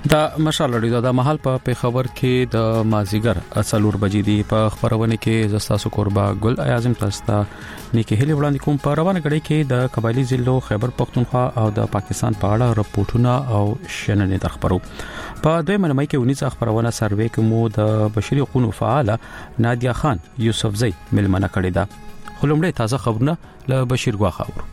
دا مشال لري دا محل په پیښور کې د مازیګر 4 بجې دی په خبرونه کې زستاسو قربا ګل اعظم تاسو نیکه هلي وړاندې کوم په روانه غړي کې د قبایلی ضلعو خیبر پختونخوا او د پاکستان په اړه راپورټونه او شننې درخبرو په دوی منمای کې 19 خبرونه سروې کوم د بشري حقوقو فعاله نادیا خان یوسفزئی ملمنه کړې ده خلومړی تازه خبرونه له بشیر غواخه اورو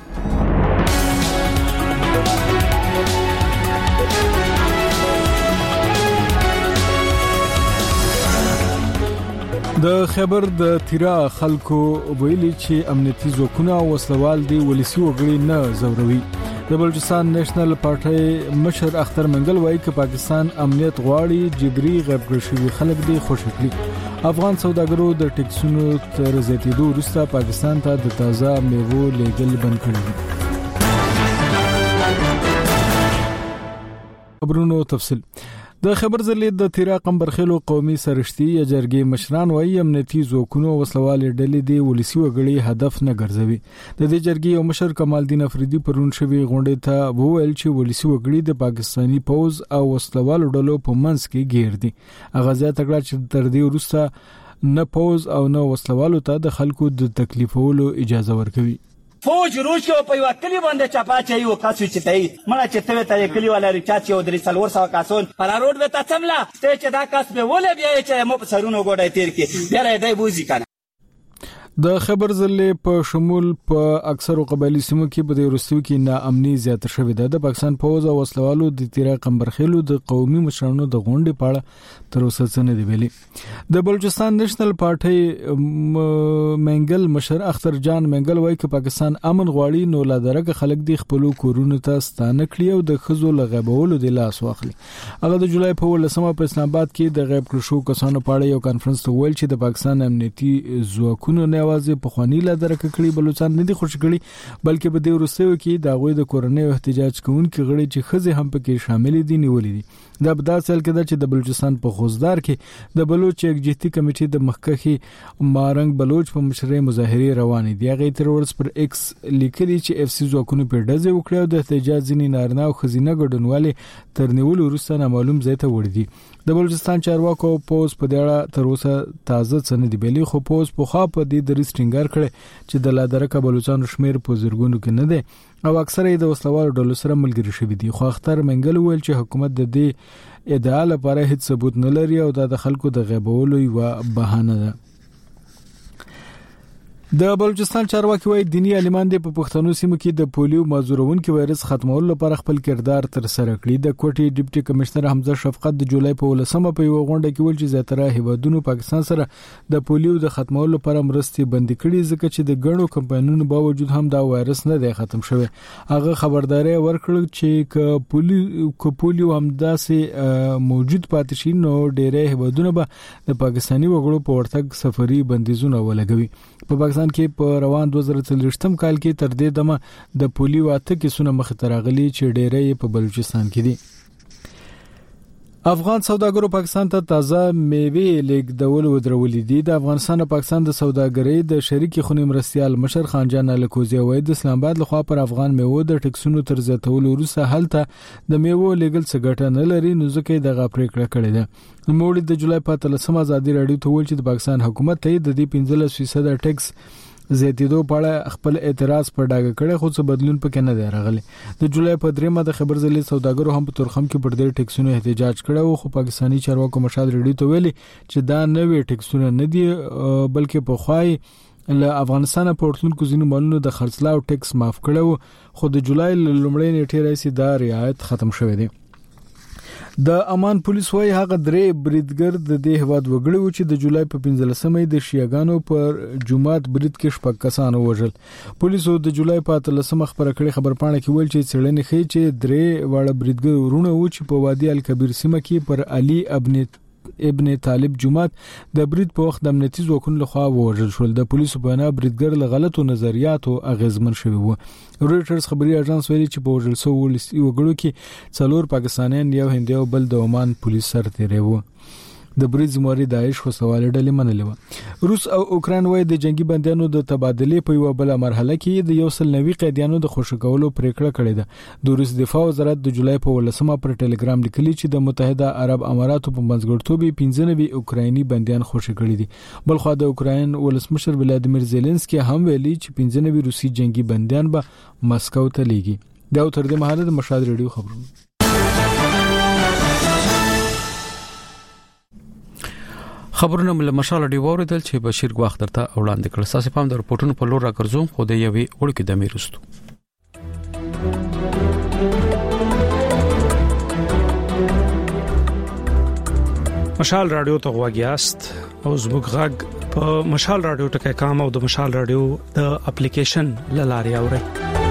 د خبر د تیرا خلکو ویلي چې امنیتي ځواکونه وسلوال دي ولسی وګړي نه زوروي د بلوچستان نېشنل پارټي مشر اختر منګل وایي چې پاکستان امنیت غواړي جبري غیب شوي خلک دي خوشی کړي افغان سوداګرو د ټیکسونو تر زیاتېدو وروسته پاکستان ته د تازه میوو لیږل بند کړي خبرونو تفصیل د خبر ضلع د تیرا قمبرخیلو قومي سرشتي یا جرګې مشران وایي امنیتي ځواکونو وسلوال ډلې دی ولسی وګړي هدف نه ګرځوي د دې جرګې او مشر کمال الدین افریدي پرون شوی غونډې ته وویل چې ولسی وګړي د پاکستانی پوز او وسلوال ډلو په منځ کې گیر دي هغه ځای تکړه چې تر دې وروسته نه پوز او نه وسلوالو ته د خلکو د تکلیفولو اجازه ورکوي فوج روش کې په یو کلی باندې چاپا چي او کاسو چې تای مړه چې ته ته کلی والا ریچا چې او درې سلور سو کاسون پر روډ وته څملا ته چې دا کاس به ولې بیا چې مو په سرونو ګوډای تیر کې بیا دای بوزي کنه د خبر ضلع په شمول په اکثر قبایلی سیمو کې په وروستیو کې ناامني زیاته شوې ده د پاکستان پوز او وسلوالو د تیرا قمبرخیلو د قومي مشرانو د غونډې پاړه تر اوسه څه نه دی ویلي د بلوچستان نېشنل پارټي منګل مشر اختر جان منګل وایي چې پاکستان امن غواړي نو لادرګه خلک د خپل کورونو ته ستانه کړی او د خزو لغبولو د لاس واخلي هغه د جولای په 18 په اسلام آباد کې د غیب کړو کسانو پاړه یو کانفرنس ته ویل چې د پاکستان امنیتي ځواکونو نه اوازې په خواني لادرک کړي بلوچستان نه دي خوش کړي بلکې په دې ورسېو کې د غوي د کورنۍ احتجاج کوونکو غړي چې خزه هم پکې شامل دي نیولې دي د بداسل کې د چې د بلوچستان په خوزدار کې د بلوچ یکجهتي کمیټې د مخکخي مارنګ بلوچ په مشرۍ مظاهره روانې دي هغه تر ورځ پر ایکس لیکلي چې اف سی ځواکونو په ډزه وکړي او د احتجاج ځینې نارینه او خزینه ګډونوالي تر نیول وروسته نامعلوم ځای ته وړي دي د بلوچستان چارواکو پوز په دې تر اوسه تازه څنګه دی بیلی خو پوز په خوا په دې د ریسټینګر کړي چې د لادرکه بلوچستان شمیر په زرګونو کې نه دی او اکثره د وسلوال ډلو سره ملګری شوی دي خو اختر منګل ویل چې حکومت د دې ادعا لپاره هیڅ ثبوت نه لري او د خلکو د غیبولو یو بهانه ده د بلوچستان چارواکي وایي دینی عالمان د پښتنو سیمو کې د پولیو مازورونکو وایرس ختمولو لپاره خپل کردار تر سره کړی د کوټي ډیپټي کمشنر حمزه شفقت د جولای په 18 په یو غونډه کې ول چې زیاتره هیوادونو پاکستان سره د پولیو د ختمولو لپاره مرستې بند کړي ځکه چې د ګڼو کمپاینونو باوجود هم دا وایرس نه دی ختم شوی هغه خبرداري ورکړل چې پولیو هم داسې موجود پاتې شي نو ډېرې هیوادونو به د پاکستاني وګړو په ورتګ سفري بندیزونه ولګوي په پاکستان کې په روان 2023م کال کې تر دې دمه د پولیو اته کیسونه مخ ته راغلي چې ډېرې په بلوچستان کې دي افغان سوداګرو پاکستان ته تازه میوې لیږدول ودرولې دي د افغانستان او پاکستان د سوداګرۍ د شریکي خونې مرستيال مشر خان جان الکوزی وایي د اسلام آباد لخوا پر افغان میوو د ټکسونو تر زیاتولو وروسته هلته د میوو لیږل څه ګټه نه لري نو ځکه د غاپریکړه کړې ده نوموړي د جولای په 13 ازادي راډیو ته ویل چې د پاکستان حکومت ته د 15% ټیکس زیاتیدو په اړه خپل اعتراض پر ډاګه کړي خو څه بدلون پکې نه دی راغلی د جولای په 3 د خبر ضلع سوداګرو هم په تورخم کې پر دې ټیکسونو احتجاج کړو خو پاکستانی چارواکو مشال ریډیو ته ویلي چې دا نوې ټیکسونه نه دي بلکې په خوای له افغانستان په ورتلونکو ځینو مالونو د خرڅلاو ټیکس معاف کړو خو د جولای لومړۍ نیټه راځي دا رعایت ختم شوی دی د امان پولیس وايي هغه درې بریدګر د دې هواد وګړو چې د جولای په 15مې د شیعاګانو پر جمعات برید کې شپږ کسان وژل پولیسو د جولای په 13مه خبر کړي خبرپاڼه کې ویل چې څېړنې ښيي چې درې واړه بریدګر ورونه و چې په وادي الکبیر سیمه کې پر علي ابن طالب جمعات د برید په وخت د امنیتي ځواکونو لخوا وژل شول د پولیسو په اړه بریدګر له غلطو نظریاتو اغیزمن شوی و رويټرز خبري اژانس ویلي چې په وژل شو وګړو کې 4 پاکستانیان یو هندي او بل د عمان پولیس سره تیرې وو د برید ذمہواری داعش وسوال ډلې منلې و. روس او اوکران وایي د جنگي بندیانو د تبادلې په یو بل مرحله کې د 190 قیدیانو د خوشکولو پریکړه کړې ده. د روس دفاع وزارت د جولای په 18 پر ټلګرام لیکلي چې د متحده عرب اماراتو په منځګړیتوب 95 اوکرایني بندیان خوشی کړي دي. بلخو د اوکراین ولسمشر ولادیمیر زيلنسکي هم ویلي چې 95 روسي جنگي بندیان به مسکو ته لیږي. دا تر دې مهاله د مشهد ریډیو خبرونه. خبرونه مل مشال دی وریدل چې بشیر غواخ درته وړاندې کړ. ساسې پام د رپورټونو په لور راګرځوم خو د یوې وړکې د میرستو. مشال رادیو ته غواګیاست او زموږ غږ په مشال رادیو ټکي کام او د مشال رادیو د اپلیکیشن لاري اوري.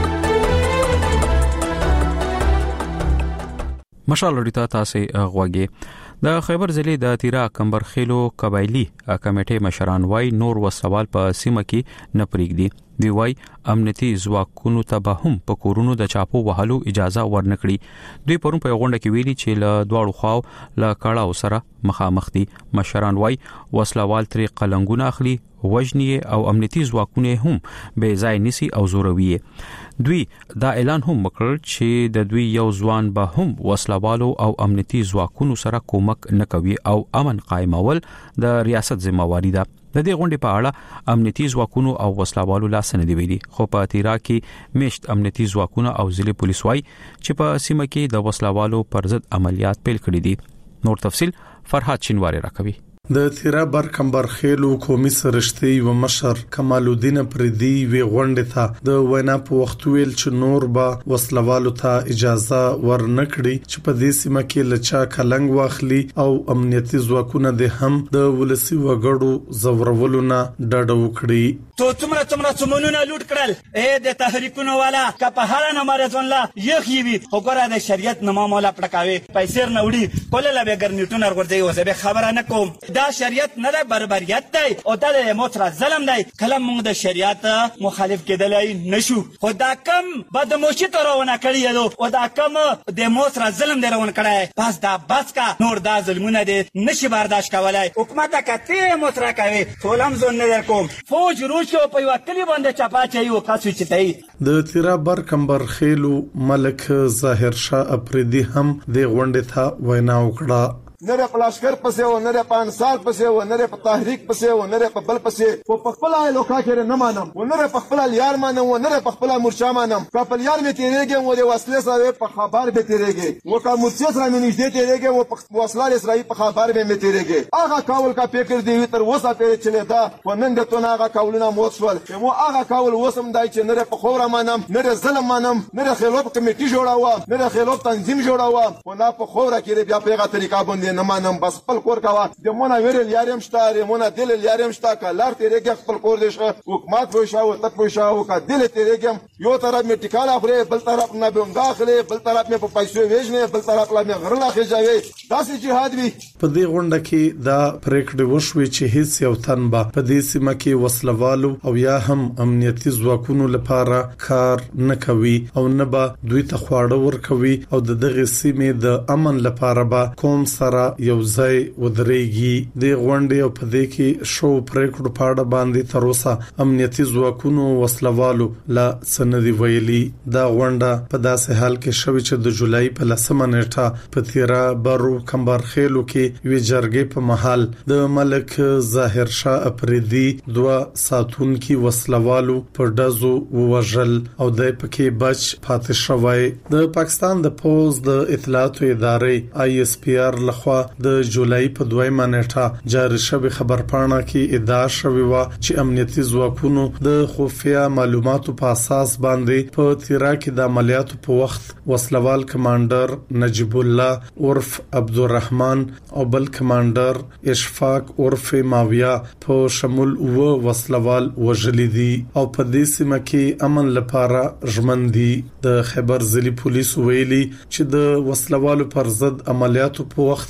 مشال رادیو تاسو غواګي. د خیبر ضلع د تیرا کمبرخیلو قبایلی کمیټې مشران وای نور وسوال په سیمه کې نه پریږدي. دی وای امنیتي ځواکونو ته به هم په کورونو د چاپو وهلو اجازه ورنکړي. دوی پرون په غونډه کې ویلي چې له دواړو خواو له کړهو سره مخامخ دي. مشران وای وسلوال تر قلنګونه اخلي، وجنی او امنیتي ځواکونه هم به ځای نسی او زوروي. دوی دا اعلان هم وکړ چې د دوی یو ځوان به هم وسلوالو او امنیتي ځواکونو سره کومک نکوي او امن قائمول د ریاست ذمہواری ده. د دې غونډې په اړه امنیتي ځواکونو او وسلوالو لاس نه دی ویلي. خو په تیرا کې میشت امنیتي ځواکونه او ضلع پولیس وای چې په سیمه کې د وسلوالو پر ضد عملیات پیل کړي دي. نور تفصيل فرحات شینواری راکوي. د تیرا بر کمبرخیلو قومي سرشتي و مشر کمال الدین پردي وی غونډه ته د وینا په وخت ویل چې نور به وسلوالو ته اجازه ورنکړي چې په دې سیمه کې لچا کلنګ واخلي او امنیتي ځواکونه د هم د ولسی وګړو زورولو نه ډډه وکړي. تو څومره څمنونه لوټ کړل د تحریکونو والا کپهاله نه مارځون لا یخیوي وګوره د شریعت نامه مولا پټکاوي پیسې نه وړي کوله لا به ګرنیټونه ورغورځي او زه خبره نه کوم. دا شریعت نه ده، بربریت دی او دا د موتره ظلم دی. کله موږ د شریعت مخالف کېدلای نشو، خو دا کم بدموشي ترونه کړی دی او دا کم د موتره ظلم دی روان کړی. پس دا بس کا نور دا ظلمونه دي نشي برداشت کولای. حکومت کته موتره کوي ټولم زون نه کوم. فوج روشو په یو کلی باندې چپا چي او کاسو چتای. د تیرا بر کمبرخیلو ملک ظاهر شاه افریدي هم د غونډې ته وینا وکړه. نره پلاشکر پسې و نره پانسال پسې و نره په تحریک پسې و نره په بل پسې په خپل لوکا کې نه مانم و نره په خپل یار مانم و نره په خپل مرشا مانم. خپل یار می تیریږي و د وسلې سره په خبر به تیریږي و کا مرشا سره می نږدې تیریږي و په وسلې سره په خبر به می تیریږي. هغه کاول کا فکر دی تر وسه پیری چلی دا و نن د تونه هغه کاولونه موت شول. مو هغه کاول وسم دای چې نره په خوره مانم نره ظلم مانم نره خلوب کمیټي جوړاوه نره خلوب تنظیم جوړاوه و نه په خوره کې بیا په هغه طریقه باندې نه مانم. بس خپل کور کاوه د مونږ ویل یارم شته مونږ دل یارم شته کلار تیرېږي خپل کور دې شه حکومت وښه او تک وښه او کا دل تیرېږم یو طرف می ټیکال اخره بل طرف نه بم داخله بل طرف می په پیسو وېژنه بل طرف لا می غرلا خجاوي داسې جهاد وی. په دې غونډه کې دا پریکړه وشوي چې هیڅ یو تن به په دې سیمه کې وسلوالو او یا هم امنیتي ځواکونو لپاره کار نه کوي او نه به دوی ته خواړه ورکوي او د دغه سیمې د امن لپاره به کوم سره یو ځای ودرېږي. د غونډې او په دې کې شو پریکړو پاړه باندې تر اوسه امنیتي ځواکونو وسلوالو لا سندې ویلي. دا غونډه په داسې حال کې شوې چې د جولای په 10 نیټه په تیرا برو کمبرخیلو کې وی جرګې په محل د ملک ظاهر شاه افریدي 2 ساتونکي وسلوالو په دزو ووجل او د پکې بچ پاتې شوی. د پاکستان د پوز د اطلاعاتو ادارې ISPR لخوا د جولای په 2 نیټه جاری شوی خبرپاڼه کې ادعا شوی و چې امنیتي ځواکونو د خفیه معلوماتو په اساس باندې په تیرا کې د عملیاتو په وخت وسلوال کمانډر نجیب الله عرف عبدالرحمن او بل کمانډر اشفاق عرف ماویا په شمول و وسلوال وژلي دي او په دې سیمه کې امن لپاره ژمندي. د خیبر ضلع پولیس ویلي چې د وسلوالو پر ضد عملیاتو په وخت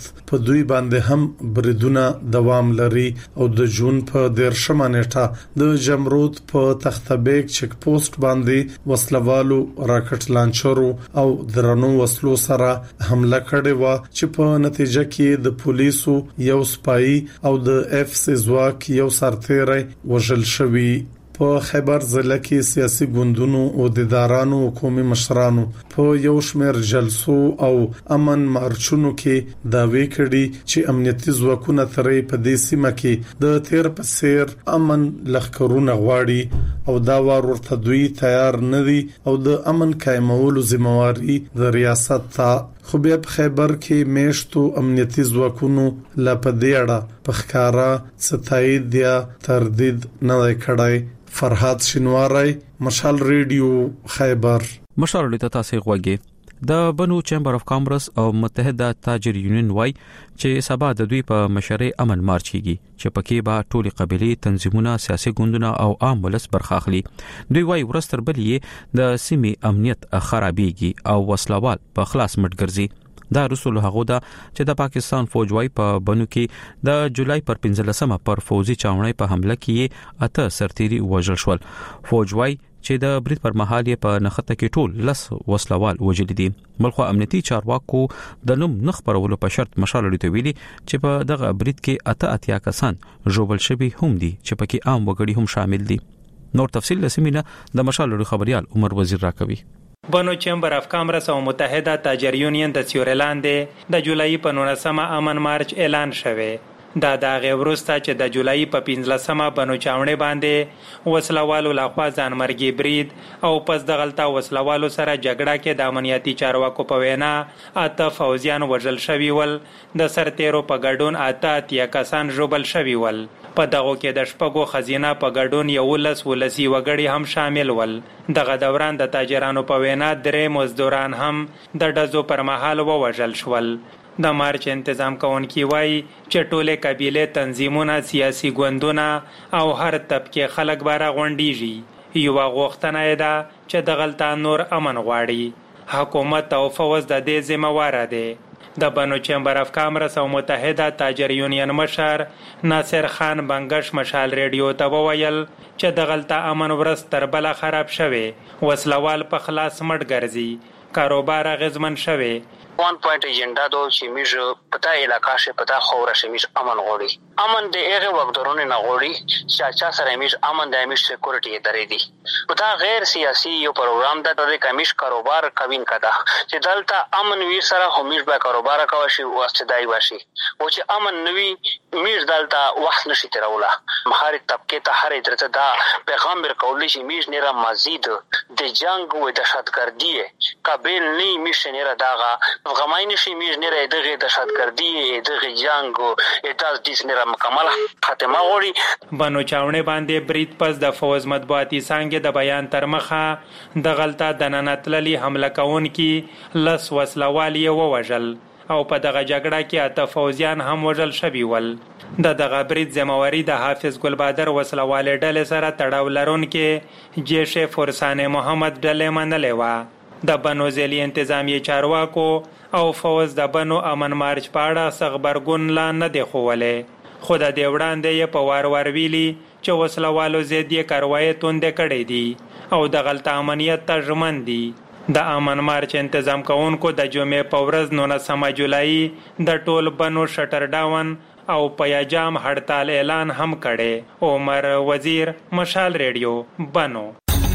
وخت په دوی باندې هم بریدونه دوام لري او د جون په 13 نیټه د جمرود په تختبیک چک پوسټ باندې وسلوالو راکټ لانچرو او درنو وسلو سره حمله کړې و چې په نتیجه کې د پولیسو یو سپایي او د اف سي ځواک یو سرتیری وژل شوی. په خیبر ضلع کې سیاسي ګوندونو او عہدیدارانو حکومي مشرانو په یو شمېر جلسو او امن مارچونو کې داوی کړي چې امنیتي ځواکونه ترې په دې سیمه کې د تیر په څیر امن لخرونه غواړي او دا وار ورته دوی تیار نه دي او د امن قائمولو ذمہواری د ریاست ته. خو بیا په خیبر کې میشتو امنیتي ځواکونو لا په دې اړه په ښکارا ستایید یا تردید نه کړای. فرحات شینواری، مشال ریډیو، خیبر. مشال ریډیو ته تاسو غوږی د بنو چیمبر اف کامرس او متحده تاجر یونین وای چې سبا د دوی په مشرۍ امن مارچ کیږي چې پکې به ټولي قبيلي تنظیمونه، سیاسي ګوندونه او عام ولس برخه اخلي. دوی وای ورستر بلې د سیمې امنیت خرابېږي او وسلوال په خلاص مټ ګرځي. دا رسول هغه دا چې د پاکستان فوج وای په بنو کې د جولای پر 15مه پر فوزي چاونۍ په حمله کې 8 سرتيري وژل شول. فوج وای چې د برید پر مهال یې په نخته کې ټول لس وسلوال وژل دي. بلخو امنیتي چارواکو د نوم نخ پرولو په شرط مشال لري ویلي چې په دغه برید کې 8 کسان ژوبل شوي هم دي چې پکې عام وګړي هم شامل دي. نور تفصیل لسمینه د مشال لري خبريال عمر وزیر راکوي. بنو چیمبر اف کامرس او متحده تاجر یونین د سیورلاند د جولای په 19مه امن مارچ اعلان شوه. دا دغه ورسته چې د جولای په 15مه بنو چاونې باندې وسلوالو لخوا ځانمرګي برید او پس د غلطه وسلوالو سره جګړه کې د امنیتي چارواکو په وینا 8 فوجیان وژل شوي ول. د سرتیرو په ګډون 8 کسان ژوبل شوي ول. په دغه کې د شپږو خزینه په ګډون 11 ولسی وګړي هم شامل ول. دغه دوران د تاجرانو په وینا 3 مزدوران هم د ډزو پر مهال ووژل شول. د مارچ تنظیم کوونکي وایي چې ټوله قبيله تنظیمونه، سیاسي ګوندونه او هر طبقه خلک بار غونډيږي. یو غوښتنه ده چې د غلطه نور امن غواړي. حکومت او فوج د دې ذمہوار دي. د بنو چیمبر اف کامرس او متحده تاجر یونین مشر ناصر خان بنگش مشال ریډیو ته وویل چې د غلطه امن ورځ تر بل خراب شوه. وسلوال په خلاص مټ ګرځي، کاروبار غزمن شوه. وان پوینټ ایجنډا دو چې میږ پتا علاقہ شه پتا خوره شه میږ امن غوړي. امن د هغه وګړو نه غوړي چې چا سره میږ امن د میږ سکیورټي درې دي. پتا غیر سیاسي یو پروګرام د کمیش کاروبار کوین کدا چې دلته امن وی سره همیش به کاروبار کوي شي او استدای واشي او چې امن نوي میږ دلته وخت نشي تروله. مخاري طبقه ته هر درته دا پیغام ورکول شي میږ نه را مزید د جنگ او دهشتګردي قابل نه میشه نه داغه افغانای نشي میږ نه دغه دهشتګردي دغه جنگ او اتاز دیس نه مکمل خاتمه غوړي. بنو چاونې باندې برید پس د فوز مطبوعاتي څنګه د بیان تر مخه د غلطه د ننتللي حمله کوونکي لس وسلوالي ووژل او په دغه جګړه کې 8 فوجیان هم وژل شوي ول. دغه برید ذمہواری د حافظ ګلبادر وسلوال ډلې سره تړاو لرونکي جیش فرسان محمد ډلې منلې و. د بنو ځلي انتظامی چارواکو او فوز د بنو امن مارچ پاړه خبرګون لا نه دی خوولې. خو د دې وړاندې په وار ویلي چې وسلوالو زیاتې کاروایی توند کړې دي او د غلط امنیت ته ژمن دي. د امن مارچ تنظیم کوونکو د جمعې په ورځ 19 جولای د ټول بنو شټر ډاون او پیاجام هړتال اعلان هم کړي. عمر وزیر، مشال ریډیو، بنو.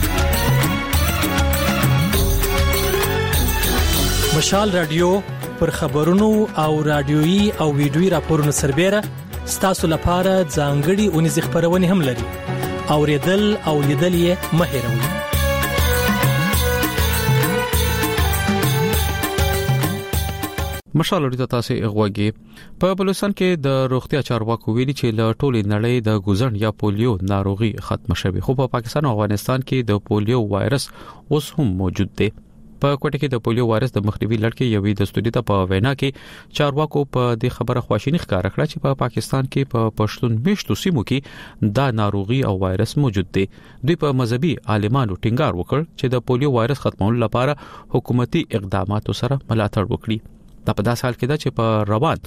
مشال رادیو پر خبرونو او رادیويي او ویډیويي راپورونو سربېره ستاسو لپاره ځانګړي اونیز خبرونه هم لري. اوریدل او لیدل یې مه هېروئ. مشال لري تاسو غوږی. په بلوچستان کې د روغتیا چارواکو ویلي چې له ټولې نړۍ د ګوزن یا پولیو ناروغي ختم شوه. خو په پاکستان او افغانستان کې د پولیو وایرس اوس هم موجود دی. په کوټه کې د پولیو وایرس د مخنیوي لړ کې یوې د استودیو په وینا کې چارواکو په دې خبره خواشینی ښکاره کړه چې په پاکستان کې په پښتون میشتو سیمو کې دا ناروغي او وایرس موجود دی. دوی په مذهبي عالمانو ټینګار وکړ چې د پولیو وایرس ختمولو لپاره حکومتي اقداماتو سره ملاتړ وکړي. دا په داس حال کې ده چې په روان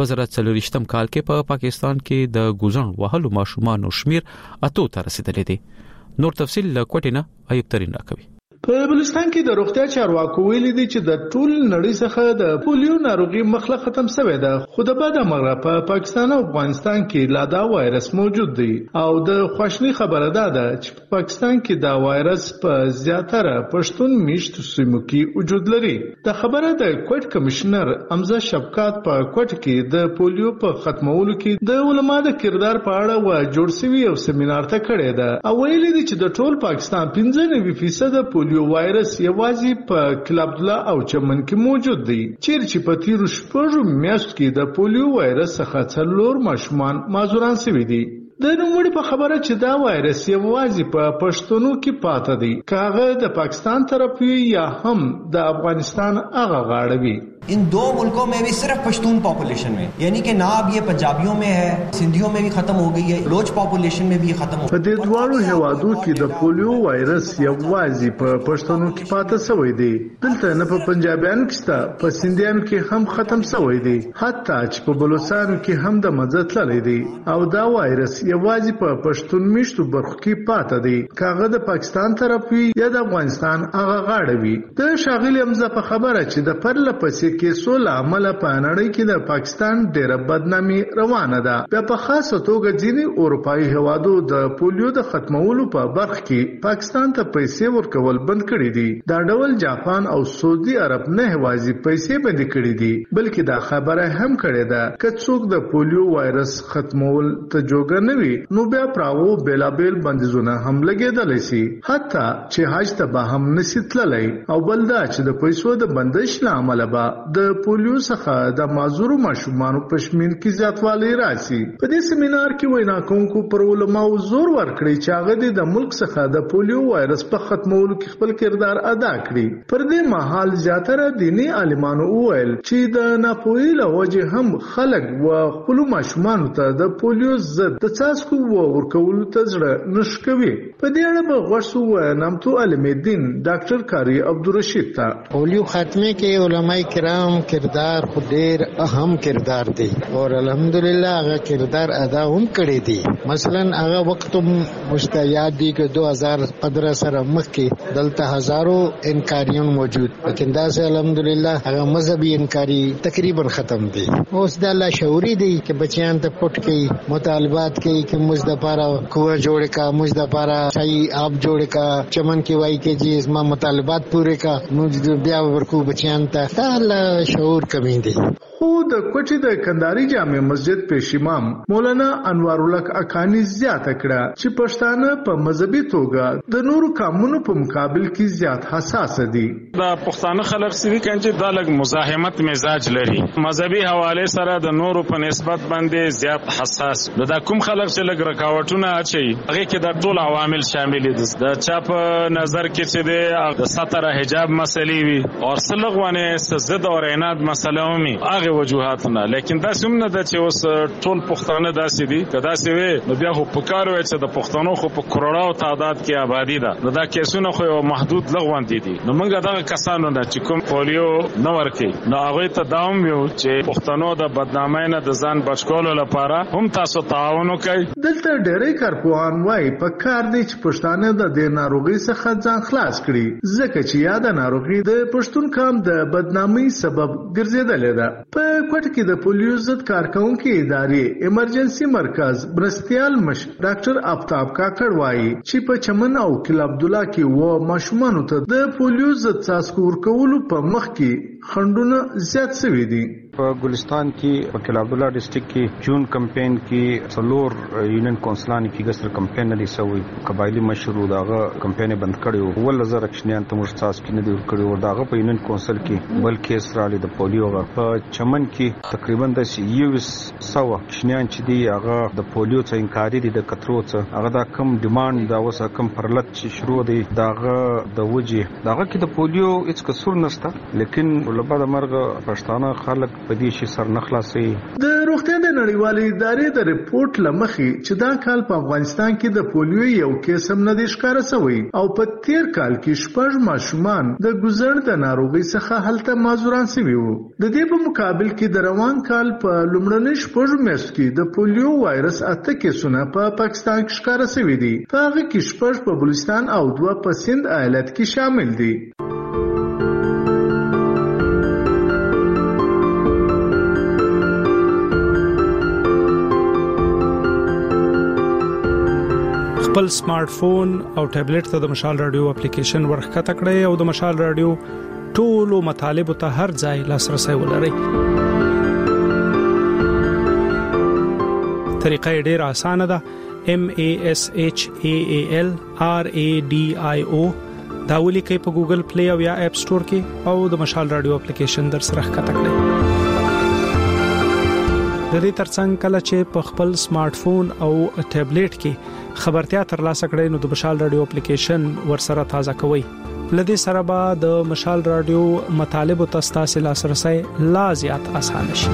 2024 کال کې په پاکستان کې د ګوزن وهلو ماشومان شمیر اتو ته رسیدلې دي نور تفصیل لکوټینا ایوب ترين راکوي په بلوچستان کې د روغتیا چارواکو ویلي دي چې د ټول نړۍ څخه د پولیو ناروغي مخله ختم شوې ده خو د بعد امر په پاکستان او افغانستان کې لا دا وایرس موجود دی او د خوشنی خبره ده چې په پاکستان کې دا وایرس په زیاتره پښتون میشت سیمو کې وجود لري د خبره د کوټ کمشنر حمزه شفقات په کوټ کې د پولیو په ختمولو کې د علماء د کردار په اړه و جوړ شوی یو سیمینار ته کړی ده او ویلي دي چې د ټول پاکستان 95% پولیو وایرس یوازې په کلاب الله او چمن کې موجود دی چې په تیرو شپږو میاشتو کې د پولیو وایرس څخه څلور ماشومان معذوران شوي دي د نوموړي په خبره چې دا وایرس یوازې په پښتونو کې پاتې دی کاغه د پاکستان طرف یا هم د افغانستان هغه غاړه وي इन दो मुल्कों में भी सिर्फ पश्तून पॉपुलेशन में यानी कि ना अब ये पंजाबियों में है सिंधियों में भी खत्म हो गई है लोच पॉपुलेशन में भी खत्म हो गई د دوړو هوادو کې د پولیو وایرس یوازې په پښتنو کې پاتې شوی دی دلته نه په پنجابیانو کې ستا په سندیانو کې هم ختم شوی دی حتی چې په بلوچستان کې هم د مزت لري دی او دا وایرس یوازې په پښتون میشتو برخو کې پاتې دی کاغه د پاکستان طرف وي یا د افغانستان هغه غاړه وي د شاغلی حمزه په خبره چې د پرله پسې کې سول عمل په نړۍ کې د پاکستان ډېر بدنامي روانه ده بیا په خاصه توګه ځینې اروپאי هوادو د پولیو د ختمولو په برخه کې پاکستان ته پیسې ورکول بند کړي دي دا ډول جاپان او سعودي عرب نه هوازي پیسې بند کړي دي بلکې دا خبره هم کړې ده چې څوک د پولیو وایرس ختمول ته جوګه نه وي نو بیا پراو بیلابل بندیزونه هم لګیدل شي حتی چې حج ته به هم نسیتللی او بلدا چې د پیسو د بندش لامل به د پولیو څخه د معذور ماشومان په شمیر کې زیاتوالی راشي په دې سیمینار کې وینا کوونکو پر علماء زور ورکړي چې هغه د ملک څخه د پولیو وایرس په ختمولو کې خپل کردار ادا کړي پر دې مهال زیاتره دینی عالمانو وویل چې د ناپوهۍ له وجې هم خلک و خپل ماشومان ته د پولیو ضد د څاڅکو ورکولو ته زړه نشي کوي په دې اړه به غوښتو نامتو عالم دین ډاکټر کاری عبدالرشید ته پولیو خاتمه کې علماء کرام کردار خو ډیر اهم کردار دی او الحمدلله هغه کردار ادا هم کړی دی مثلا هغه وخت مستعد دی چې 2015 سره مخکې دلته هزارو انکاریون موجود لیکن دا سه الحمدلله هغه مذهبي انکاری تقریبا ختم دی اوس د الله شعوري دی چې بچیان ته پټ کې مطالبات کوي چې موږ د پاره کوه جوړ کا موږ د پاره صحیح آپ جوړ کا چمن کې وای کې چې اسما مطالبات پوره کا موږ بیا ورکو بچیان ته الله شعور کمی دی خو د کوټې د کندهاري جامع مسجد پیش امام مولانا انوار الحق اکانی زیاته کړه چې پښتانه په مذهبي توګه د نورو قومونو په مقابل کې زیات حساس دي دا پښتانه خلک سړي کنه د لګ مزاحمت مزاج لري مذهبي حواله سره د نورو په نسبت باندې زیات حساس دا کوم خلک چې لګ رکاوټونه اچي هغه کې د ټول عوامل شامل دي د چا په نظر کې چې د ستر حجاب مسلې وي او سلغونه زد او عناد مسله ومي هغه وجوهات نه لیکن دا سمنه د چې اوس ټول پښتانه داسې دي کدا سی وي نو بیا خو پکارو چې د پښتنو خو په کروڑاو تعداد کې آبادی ده دا کیسونه خو محدود لغوان دي نو موږ دغه کسانو نه چې کوم پولیو نه ورکي نو هغه ته داوم یو چې پښتنو د بدنامۍ نه د ځان بچکولو لپاره هم تاسو تعاون وکړئ دلته ډېرې کارپوهان وایي په کار دي چې پښتانه د دې ناروغي څخه ځان خلاص کړي ځکه چې یاد ناروغي د پښتون قوم د بدنامۍ سبب ګرځیدلې ده په کوټ کې د پولیو ضد کارکونکو ادارې ایمرجنسي مرکز برستیال مش ډاکټر آفتاب کاکړ وایي چې په چمن او کل عبد الله کې و ماشومان ته د پولیو ضد څاڅکو ورکولو په مخ کې خندونه زیات شوي دي په ګلستان کې په کل عبد الله ډسټریکټ کې جون کمپاین کې څلور یونین کونسلان کې ګسر کمپاین لري سوي قبایلی مشرو داغه کمپاین بند کړو ول زر اکشنیان ته مرستاس کې نه دی ورکړو داغه په یونین کونسل کې بلکې اسرائیل د پولیو په چمن کې تقریبا د یوس سو اکشنیان چې دی هغه د پولیو څخه انکاري دي د کترو څخه هغه دا کم ډیماند دا وسه کم پرلط چې شروع دی داغه د وجه داغه کې د پولیو هیڅ کسور نشته لیکن ولبا د مرغ پښتانه خلک په دې شي سر نخلاصي د روغتیا د نړیوالې ادارې د ریپورت لمخې چې دا کال په افغانستان کې د پولیو یو کیس هم نه دی ښکاره شوی او په تیر کال کې 6 ماشومان د ګوزړ د ناروغۍ څخه هلته معذوران شوي وو. د دې په مقابل کې د روان کال په لومړنۍ 6 میاشتو کې د پولیو وایرس 8 کیسونه په پاکستان کې ښکاره شوي دي. په هغه کې 6 په بلوچستان او 2 په سند ایالت کې شامل دي. خپل سمارټ فون او ټابلیټ ته د مشال رادیو اپلیکیشن ورخکته کړئ او د مشال رادیو ټولو مطالب ته هر ځای لاسرسي ولرئ. طریقه ډیره اسانه ده. MASHAAL RADIO دا ولیکئ په ګوګل پلی او یا اپ سٹور کې او د مشال رادیو اپلیکیشن در سره ښکته کړئ. د دې ترڅنګ کله چې په خپل سمارټ فون او ټابلیټ کې خبرتیا ترلاسه کړئ نو د مشال رادیو اپلیکیشن ورسره تازه کوئ. لدې سره به د مشال رادیو مطالب او تاسو لاسرسي لا زیات آسان شي.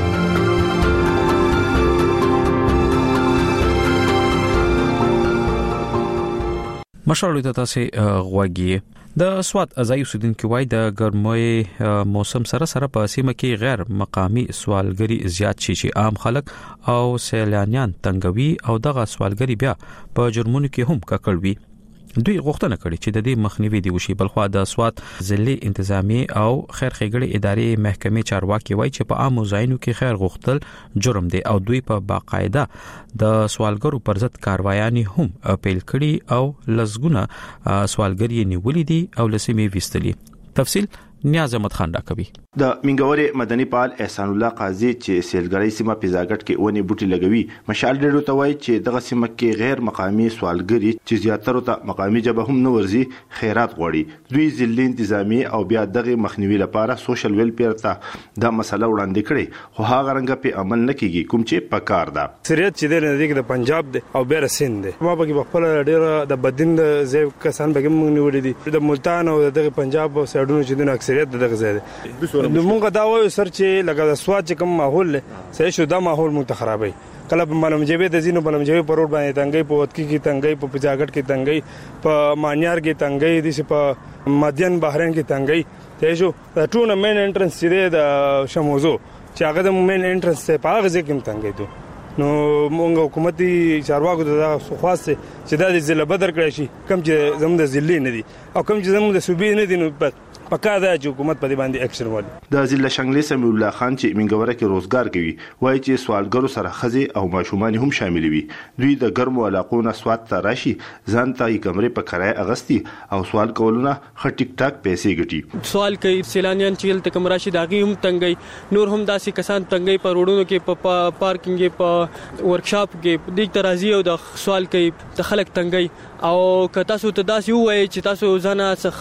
مشال ته تاسو غوږی د سواد ازای اوسیدونکو وای د ګرمۍ موسم سره سره په سیمه کې غیر مقامی سوالګری زیات شي چې عام خلک او سیلانیان تنګوي او دغه سوالګری بیا په جرمونو کې هم ککړوي. دوی غوښتنه کړې چې د دې مخنیوي دی وشي. بلخو د سواد ضلعي انتظامی او خیر ښېګړې ادارې محکمې چارواکي وایي چې په عام ځایونو کې خیر غوښتل جرم دی او دوی په باقاعده د سوالګرو پر ضد کاروایانې هم پیل کړي او لزګونه سوالګری نیولې دي او لسمې وستلي. تفصیل نیاز احمد خان را کوي. د منګوري مدني پال احسان الله قاضي چې سیلګری سیمه پیزاګټ کې ونی بوټي لګوي مشال ډیرو ته وایي چې دغه سیمه کې غیر مقامی سوالګری چې زیاتره ته مقامی جبه هم نه ورزي خیرات غوړي. دوی ضلعي انتظامی او بیا دغه مخنیوي لپاره سوشل ویلفیر ته دا مسله وړاندې کړي خو هغه رنګ په عمل نه کیږي کوم چې پکار ده. سریت چې د پنجاب دی او بیر سند دی ما به خپل ډیر د بدین ځای کسان به موږ نیولې دي د ملتان او د پنجاب او سړونو چې د اکثریت دغه ځای دی. موږ دا وایو سر چې لکه د سواد چې کوم ماحول صحیح شو دا ماحول موږ ته خرابوي. کله په معلوم جبه د زینو معلوم جبه پر روډ باندې تنګي په وتکی کې تنګي په پجاګټ کې تنګي په مانیار کې تنګي د په مدین بحرین کې تنګي ته شو د ټورنمنت انټرنس چې د شموزو چې هغه د مین انټرنس په هغه ځکه کې تنګي دي. نو موږ حکومتي چارواکو ته خواسته چې د ضلع بدر کړی شي کم چې زموږ د ضلع نه دي او کم چې زموږ د صوبې نه دي نو پکا ده چې حکومت په دې باندې اکشن وکړي. د ضلع شنګلې سمیع الله خان چې منګوره کې روزګار کوي وایي چې سوالګرو سره خزي او ماشومان هم شامل وي. دوی د ګرمو علاقو نه سواد ته راشي ځان ته کمرې په کرای اغستی او سوال کولونه خ ټیک ټاک پیسې ګټي. سوال کوي سیلانیان چې تل کم راشي داغي هم تنګي نور هم داسې کسان تنګي په روډونو کې په پارکینګ په ورکشاپ کې د ترازی او د سوال کوي د خلک تنګي او که تاسو ته داسې وایي چې تاسو ځان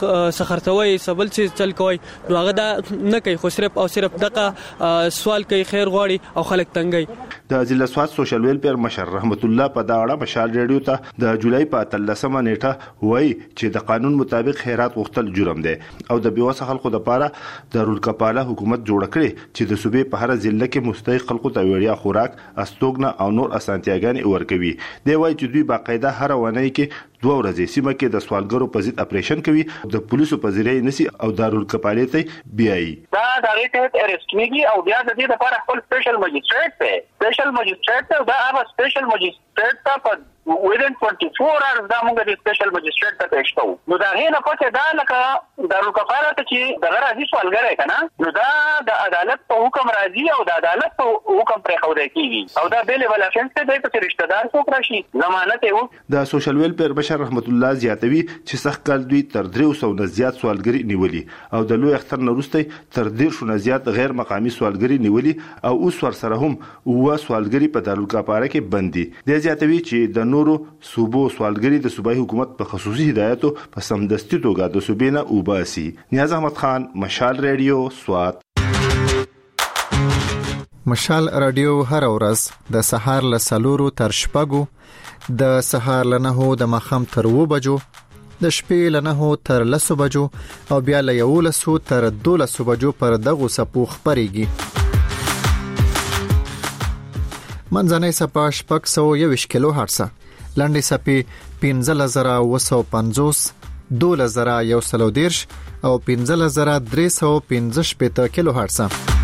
سخرتوي سبل چې چل کوي نو هغه دا نه کوي خو صرف او صرف دغه سوال کوي خیر غواړي او خلک تنګي. د ضلع سواد سوشل ویلفیر مشر رحمت الله په دا اړه مشال ریډیو ته د جولای په 13مه نیټه وایي چې د قانون مطابق خیرات غوښتل جرم دی او د بیوسه خلکو لپاره دارالکفاله حکومت جوړ کړي چې د صوبې په هر ضلع کې مستحق خلکو ته وړیا خوراک استوګنه او نور اسانتیاګانې ورکوي. دی وایي چې دوی باقاعده هر ونې کې 2 ورځې سیمه کې د سوالګرو په ضد اپریشن کوي د پولیسو په ذریعہ نسی او دارالکفاله ته بیاي دا دغه اریسټ میږي او بیا د دې لپاره خپل سپیشل ماجستریټ دا هغه سپیشل ماجستریټ ته په within 24 hours دا موږ د سپیشل ماجستریټ ته پېښ کوو. نو دا نه پته دا لکه دارالکفاله ته چې دغه راځي سوالګر کنه نو دا د عدالت په حکم راځي او د عدالت په حکم پرې خو دی کیږي او دا بیل ولا شنت دی په رشتہ دار څوک راشي ضمانت یو د سوشل ویلفیر بشر رحمت الله زیاتوي چې سخت کال دوی تر 300 نه زیات سوالګری نیولي او د لوی اختر نه وروسته تر 150 نه زیات غیر مقامی سوالګری نیولي او اوس ور سره هم و سوالګری په دارالکفاله کې بندي. د زیاتوي چې د نورو صوبو سوالګری د صوبایي حکومت په خصوصي هدایتو په سمدستي توګه د صوبې نه وباسي. نیاز احمد خان مشال ریډیو سواد. مشال رادیو هر ورځ د سهار له 4 تر 6 د سهار له 9 د مخام تر 2 بجو د شپې له 9 تر 10 بجو او بیا له 11 تر 12 بجو پر دغه سپو خبريږي. منځنۍ صفه 621 کیلو هرتز، لاندې صفه 15950، 12130 او 15315 کیلو هرتز.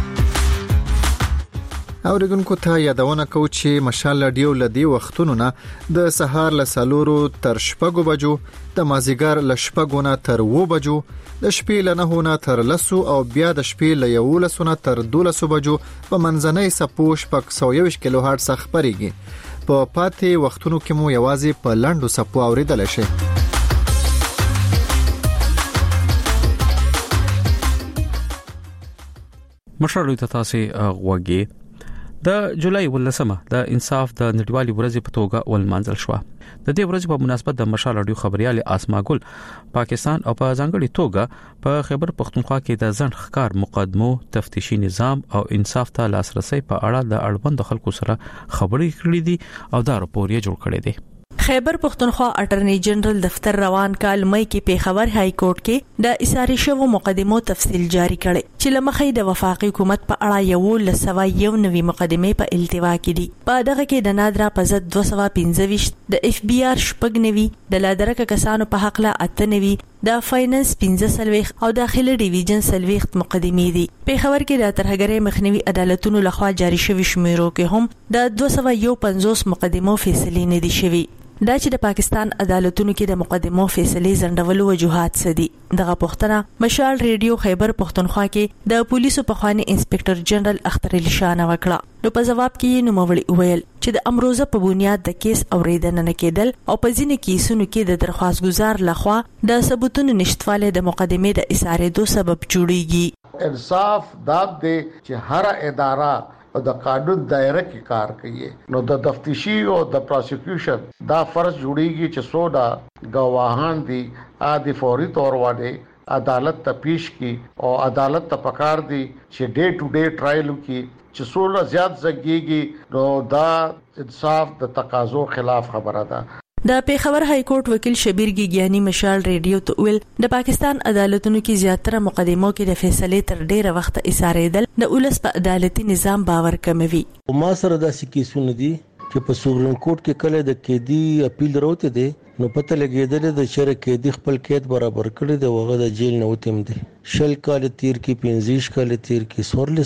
اوریدونکو ته یادونه کوم چې مشال رادیو لدی وختونو نه د سهار ل 4 تر 6 بجو، د مازیګر ل 6 نه تر 9 بجو، د شپې ل 9 نه تر 10 او بیا د شپې ل 11 نه تر 12 بجو په منځنۍ صفو 621 کیلو هرتز خبريږي. په پاتې وختونو کې مو یوازې په لاندو صفو اوریدل شي. مشرلو ته تاسو غوږی د جولای 18 د انصاف د نړیوالې ورځې په توګه ولمانځل شو. د دې ورځې په مناسبت د مشال رادیو خبريال اسما ګل پاکستان او په ځانګړي توګه په خیبر پختونخوا کې د ځنډ ښکار مقدمو، تفتیشي نظام او انصاف ته لاسرسي په اړه د اړوند خلکو سره خبرې کړې دي او دا راپور یې جوړ کړی دی. خیبر پختونخوا اټرنی جنرال دفتر روان کال مئی کې پیښور های کورټ کې د اساري شوو مقدمو تفصیل جاری کړي چې لمخې د وفاقي حکومت په اړه یو لسوي یو نوي مقدمه په التوا کې دي. په دغه کې د نادرا په ضد 225، د اف بي آر شپږنوي، د لادرکه کسانو په حق له 98، د فاینانس 15 او داخلي ډیویژن 30 مقدمې دي. پیښور کې د ترهګرۍ مخنیوي عدالتونو لخوا جاری شوی شمیرو کې هم د 251 مقدمو فیصلې نه دي شوی. دا چې د پاکستان عدالتونو کې د مقدمو فیصلې ځنډولو وجوهات څه دي؟ دغه پوښتنه مشال ریډیو خیبر پختونخوا کې د پولیسو په خواني انسپکټر جنرال اختر علي شاه نه وکړه. نو په جواب کې نوموړي وویل چې د امروزه په بنیاد د کیس اوریدنه نه کېدل او په ځینې کیسونو کې د درخواست گزار لخوا د ثبوتونو نشټواله د مقدمې د اسارېدو سبب جوړیږي. انصاف دا دی چې هر اداره او د قانون دایره کې کار کوي. نو د تفتیشي او د پروسیکیوشن دا فرض جوړیږي چې سودا گواهان دي عادي فوري تور باندې عدالت ته پیش کی او عدالت ته پکار دي چې ډے ټو ډے ټرایل کی چې څوله زیات زګيږي. نو دا انصاف د تقاضو خلاف خبره ده. د پیښور های کورټ وکیل شبیر ګیانی مشال ریډیو ته ویل د پاکستان عدالتونو کې زیاتره مقدمو کې د فیصلې تر ډیره وخت اسارېدل د اولس په عدالتي نظام باور کموي. ما سره داسې کیسونه دي چې په سوپریم کورټ کې کله د قیدی اپیل راوته دي نو پته لګیدل د شرک قیدی خپل قید برابر کړی دی وغه د جیل نه وتیم دي. شل کال تیر کې 15 کال تیر کې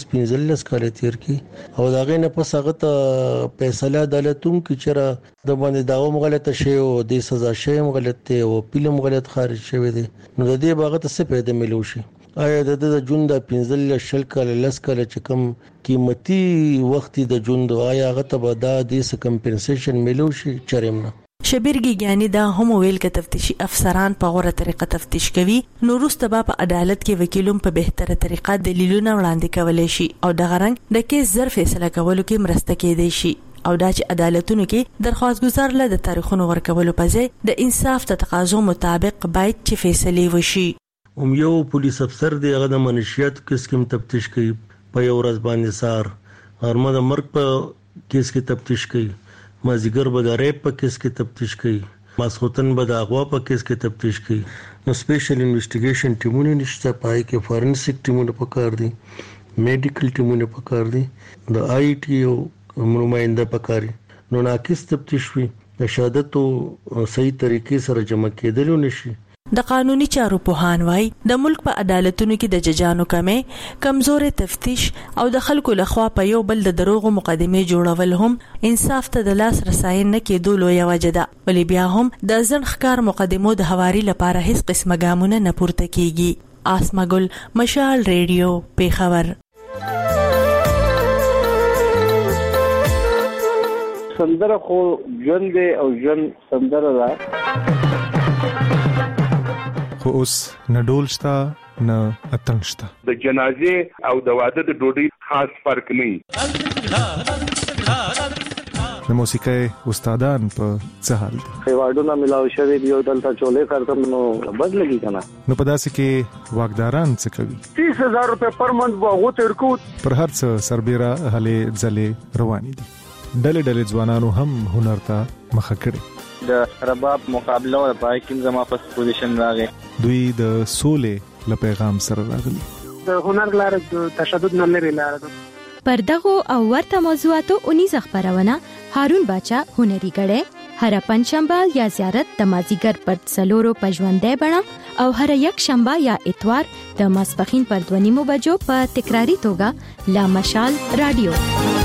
15 کال تیر کې او داغه نه پس هغه ته فیصله عدالتوم کې چر د باندې داو مغلطه شی او د سزا شی مغلطه او فلم غلط خارج شوی دی. نو د دې باغ ته څه پیدا ملو شي؟ آیا د ژوند 15 شل کال لس کال چې کم قیمتي وخت د ژوند آیا هغه ته به د کمپنسیشن ملو شي چرېم نه؟ شبیر ګیانی دا هم ویل ک تفتیشي افسران په غوړه طریقه تفتیش کوي نو وروسته به په عدالت کې وکیلوم په بهتره طریقه دلیلونه وړاندې کولای شي او د غرنګ د کیس ظرف فیصله کولو کې مرسته کېدای شي او دا چې عدالتونو کې درخواست گزار له د تاریخونو ورکولو په ځای د انصاف د تقاضو مطابق باید چې فیصله وشي. یو پولیس افسر دی هغه د منشیات کیس کې تفتیش کوي په یو ورځ باندې سار غرمه د مرګ په کیس کې تفتیش کوي، مازیګر به د ریپ په کیس کې تفتیش کوي، ماسخوتن به د اغوا په کیس کې تفتیش کوي. نو سپیشل انویسټیګیشن ټیمونه نشته، پای کې فورنسیک ټیمونه پکار دي، میډیکل ټیمونه پکار دي، د آی ټي او نماینده پکاري. نو ناقص تفتیش وي د شهادت صحیح طریقې سره جمع کېدل نشي. د قانوني چارو پوهان وای د ملک په عدالتونو کې د ججانو کمې کمزورې تفتیش او د خلکو لخوا په یو بل د دروغو مقدمه جوړول هم انصاف ته د لاس رسای نه کېدو لوی وجه ده. ولې بیا هم د ځن ښکار مقدمو د حواري لپاره هیڅ قسمه ګامونه نه پورته کیږي. اسما ګل، مشال ریډیو، پیښور. سندره خو ژوند او ژوند سندره ده، خو اوس نه ډول شته نه اتڼ شته. د جنازې او د واده د ډوډۍ خاص فرق نه. د موسیقۍ استادان په څه حال دي؟ ایوارډونه ملاو شوی دی او دلته چولې کارتم نو بدلږي کنه. نو په داسې کې واګداران څه کوي؟ 30000 روپے پر منث وغو ترکو پر هر څه سربېره هلې ځلې روانې دي. ډلې ځوانانو هم هنر ته مخه کړي. د رباب مقابله او پای کې زما په پوزیشن راغی. دوی د سولې له پیغام سره راغلي. د هنر لار د تشدد نه لري لار ده. پردغو او ورته موضوعاتو اونیزه خبرونه هارون باچا هنري غړې هر پنځشنبه یا زیارت د مازیګر پر څلورو پژوندې بڼه او هر یک شنبه یا اتوار د ماسپخین پر 2:30 بجو په تکراری توګه لا مشال رادیو.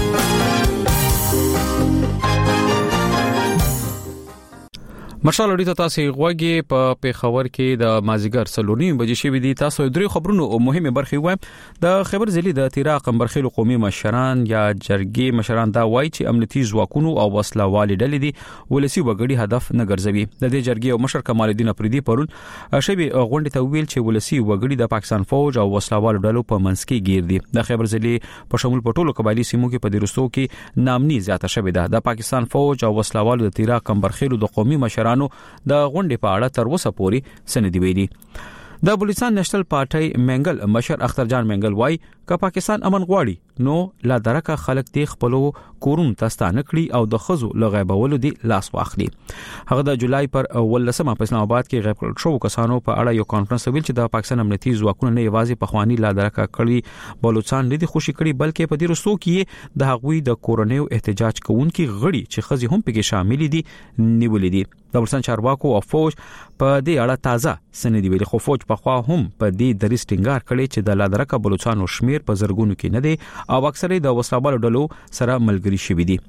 مشال اړیته تاسو غوږی په پیښور کې د مازیګر سلورنی بجې شوې دي. تاسو درې خبرونو او مهمه برخې وایم. د خبر ځلی د تیرا قمبرخیل قومي مشران یا جرګې مشران دا وایي چې امنیتي ځواکونو او وسلوال ډلې دي ولسی وګړي هدف نه ګرځوي. د دې جرګې او مشر کمال الدین افریدي پرون شبي غونډه ته ویل چې ولسی وګړي د پاکستان فوج او وسلوال ډلو په منځ کې گیر دي. د خبر ځلی په شمول پټولو قبایلی سیمو کې په دیرستو کې نامني زیاته شوې ده. د پاکستان فوج او وسلوال د تیرا قمبرخیل د قومي مشران د غونډې په اړه تر اوسه پورې سندې ویلي. د بلوچستان نېشنل پارټي منګل مشر اختر جان منګل وای ک پاکستان امن غواړي نو لا درکه خلک دی خپل کورون تستانه کړي او د خزو لغیبولو دی لاس واخلي. هغه د جولای پر 18 په اسلام آباد کې غیب کړل شو کسانو په اړه یو کانفرنس ویل چې د پاکستان امنیتي ځواکونو نه یوازې په خواني لا درکه کړي بلوچستان لدی خوشي کړي بلکې په دې رسو کې د هغوی د کورونیو احتجاج کوونکي غړي چې خزي هم پکې شامل دي نیولې دي. د بلوچستان چارواکو او فوج په دې اړه تازه سندې ویلي. خو فوج په خوا هم په دې دریس ټینګار کړي چې د لا درکه بلوچستان شمیر په زرګونو کې نه دي او اکثره د وسلوالو ډلو سره ملګری شوي دي.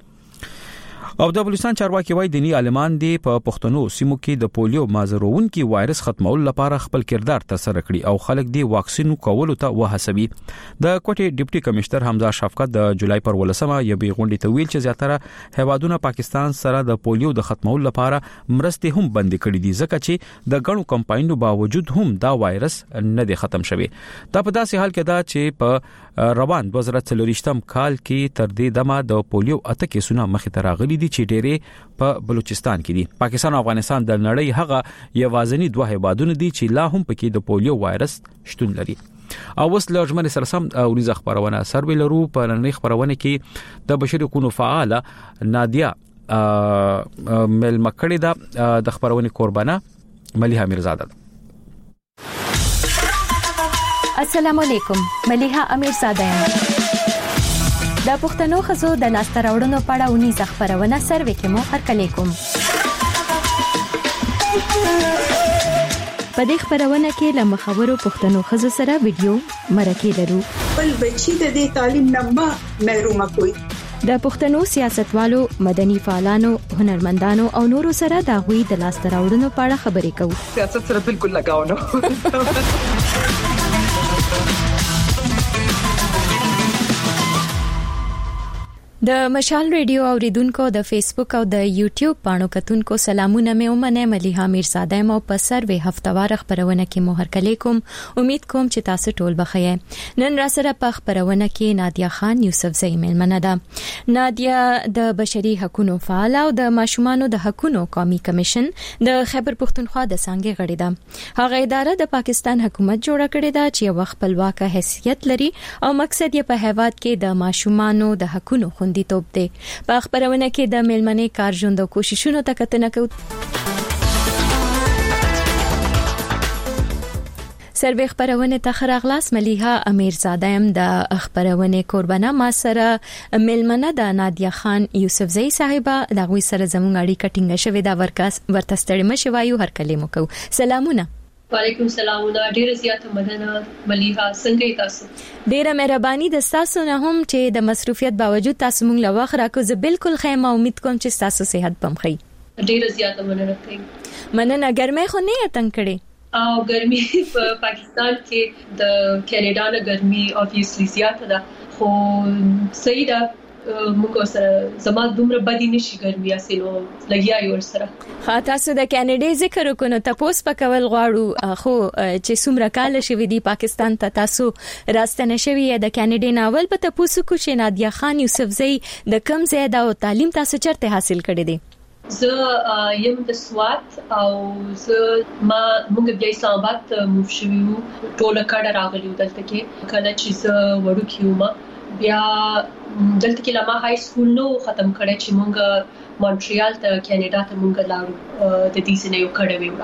او د بلوچستان چارواکي وایي دینی عالمان دی په پښتنو سیمو کې د پولیو مازرون کې وایرس ختمول لپاره خپل کردار ترسره کړي او خلک دی واکسین کولو ته وهڅوي. د کوټي ډیپټي کمشنر حمزه شفقت د جولای پر 18 یبي غونډې ته ویل چې زیاتره هوادونه پاکستان سره د پولیو د ختمول لپاره مرستې هم بند کړي دي ځکه چې د غنو کمپاینونو باوجود هم دا وایرس نه دی ختم شوی. دا په داسې حال کې دا چې په روان 2023 کال کې تر دې دمه د پولیو اته کیسونه مخې ته راغلي چې ډېرې په بلوچستان کې دي. پاکستان او افغانستان د نړۍ هغه یوازینی دوه هیوادونه دي چې لا هم پکې د پولیو وایرس شتون لري. او وس لږمن سره سم اوریزه خبرونه سروي لرو په نړۍ خبرونه کې د بشري حقوقو فعال نادیا مل مکړی د خبرونه قربانه ملیحه میرزاده. السلام علیکم، ملیحه امیرزاده یم. د پښتنو خزو د لاسته راوړنو په اړه اونیزه خبرونه سروي کې مو هرکلی کوم. په دې خبرونه کې له مخاورو پښتنو خزو سره ویډیو مرکه لرو. بل بچی د دې تعلیم نه محروم کوي. د پښتنو سیاستوالو، مدني فعالانو، هنرمندانو او نورو سره د غوي د لاسته راوړنو په اړه خبرې کوو. سیاست سره بالکل لگاو نه. د مشال ریډیو اوریدونکو د فیسبوک او د یوټیوب پاڼو کتونکو سلامونه مې ومنه. ملیحه میرزاده مو په سروي هفتوار خبرونه کې مو هرکلی کوم. امید کوم چې تاسو ټول بخیر. نن را سره په خبرونه کې نادیا خان یوسفزئی ملمنه ده. نادیا د بشري حقوقو فعال او د ماشومانو د حقوقو قومي کمیشن د خیبر پښتونخوا د څنګه غړي ده. هغه اداره د پاکستان حکومت جوړه کړې ده چې یو خپلواک حیثیت لري او مقصد یې په هیواد کې د ماشومانو د حقوقو دی توپ دی. په خبرونه کې د ملمنې کار ژوند او کوششونو ته کتنه کوو. سروي خبرونه ته خراغلاس ملیحه امیرزاده ام د خبرونه قربانه ما سره ملمنه د نادیا خان یوسفزئی صاحبہ د غوي سره زموږ اړیکه ټینګه شوې دا ورته ستړي مشي وایو هر کلمو کو. سلامونه. وعلیکم السلام. ډیره زیاته مننه ملیحه، څنګه تاسو؟ ډیره مهرباني د تاسو نه هم چې د مصروفیت باوجود تاسو مونږ له وخت راکو. زه بالکل خیمه امید کوم چې تاسو صحت پم خي. ډیره زیاته مننه کوم. مننه. ګرمه خو نه تنګ کړي؟ او ګرمي په پاکستان کې د کینیډا نه ګرمي obviously زیاته ده، خو صحیح ده موږ سره زما دومره بدی نشي ګرمي اسینو لګیا یو سره. تاسو د کینیډا ذکر وکړو تاسو په کول غواړو خو چې څومره کال شوی دی پاکستان ته تاسو راستنه شوی د کینیډا ناول په تاسو کو چې نادیا خان یوسفزئی د کم زیاده او تعلیم تاسو چرته حاصل کړی دی؟ زه یم د سوات او موږ بیا اسلام آباد موف شویو. ټول کډه راغلیو دلته کې کله چې زه وړو کیوم بیا دلته کې لما های سکول نو ختم کړی چې مونږ مونټریال ته کینیډا ته مونږ لاړو د دې څخه یو کډه ویوړه.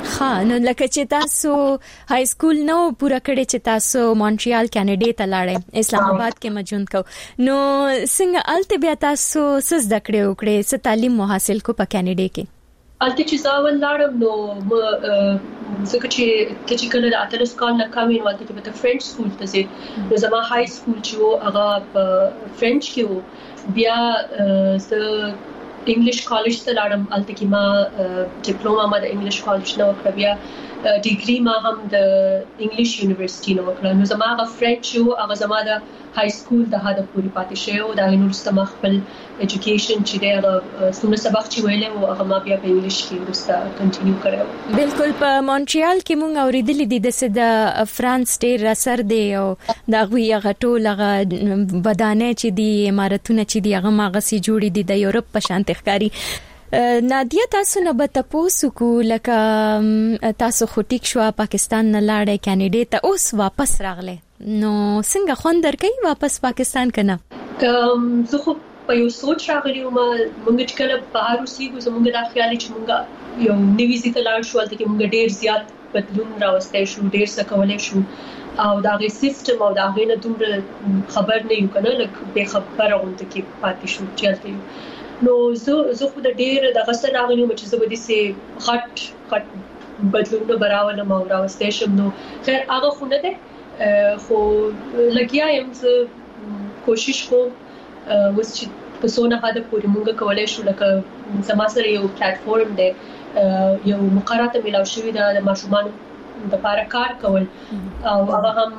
نو لکه چې تاسو های سکول نو پورا کړی چې تاسو مونټریال کینیډا ته لاړې اسلام آباد کې مجون کو نو څنګه الته بیا تاسو سز دکړې وکړې څه تعلیم حاصل کو په کینیډا کې الته چې ځاول لاړم نو ځکه چې کله د اتلس کال نه کامین والته کې په فرنچ سکول ته زه نو زما های سکول چې هغه په فرنچ کې وو بیا ز انګلیش کالج ته لاړم الته کې ما ډیپلوما ما د انګلیش کالج نه وکړه بیا ډیګري ما هم د انګلیش یونیورسيټي نه وکړه نو زما هغه فرنچ یو هغه زما د های سکول د هدا پوری پاتې شو د یونیورسيټي مخبل اډوকেশন چې د څومره سبق چې ویلې او هغه ما بیا په انګلیش کې ورسته کنټینیو کړو بالکل په مونټریال کې مونږ اوریدلې دي د فرانس ډیر اثر دی او دا غوي هغه ټول هغه ودانې چې دی عمارتونه چې دی هغه ماغسي جوړې دي د یورپ په شان تخکاری نادیا تاسو نه به تاسو کو لکه تاسو خټیک شو پاکستان نه لاړې کینیډا ته اوس واپس راغله نو څنګه خوندر کوي واپس پاکستان کنه زه خو په یو سوچ راغلی ما مونږ چې کله بهر اوسېږو زمونږ د خیال چې مونږ یو نوی ځای ته لاړ شو البته کې مونږ ډیر زیات بدلون راوستای شو ډیر څه کولای شو او دا غي سیستم او دا غي نه دومره خبر نه یو کنه لکه به خبره غونډه کې پاتې شو چلته نو زه خو د ډیر د غسل راغلی چې زه به دي سي غټ بدلون براول ما راوستای شم نو خیر هغه خو نه ده خو لګیا یم زه کوشش کوم وس چې په سونه هدا پورې مونږ کولای شو لکه زما سره یو پلیټ فارم دی یو مقررات ملاو شوی د ماشومان د لپاره کار کول او هغه هم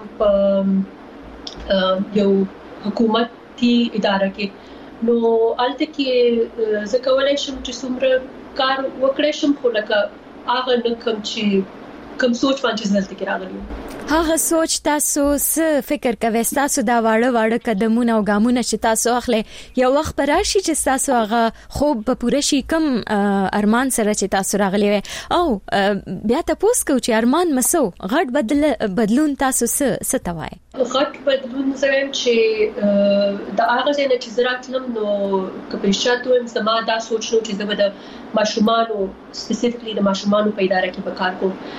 په یو حکومتي اداره کې نو الته کې زه کولای شم چې څومره کار وکړم شم خو لکه هغه نه کوم چې کوم سوچ باندې ځلته کې راغلی هغه سوچ تاسو څه فکر کوئ تاسو دا واړه قدمونه او ګامونه چې تاسو اخلي یو وخت راشي چې تاسو هغه خوب په پوره شي کوم ارمان سره چې تاسو راغلی او بیا تاسو کو چې ارمان مسو غټ بدلون تاسو څه توای غټ بدلون زم چې د هغه ځای چې زراتلم نو کپیشاتو زما دا سوچ نو چې زما د ماشومانو سپیسیفیکلی د ماشومانو په اداره کې وکړ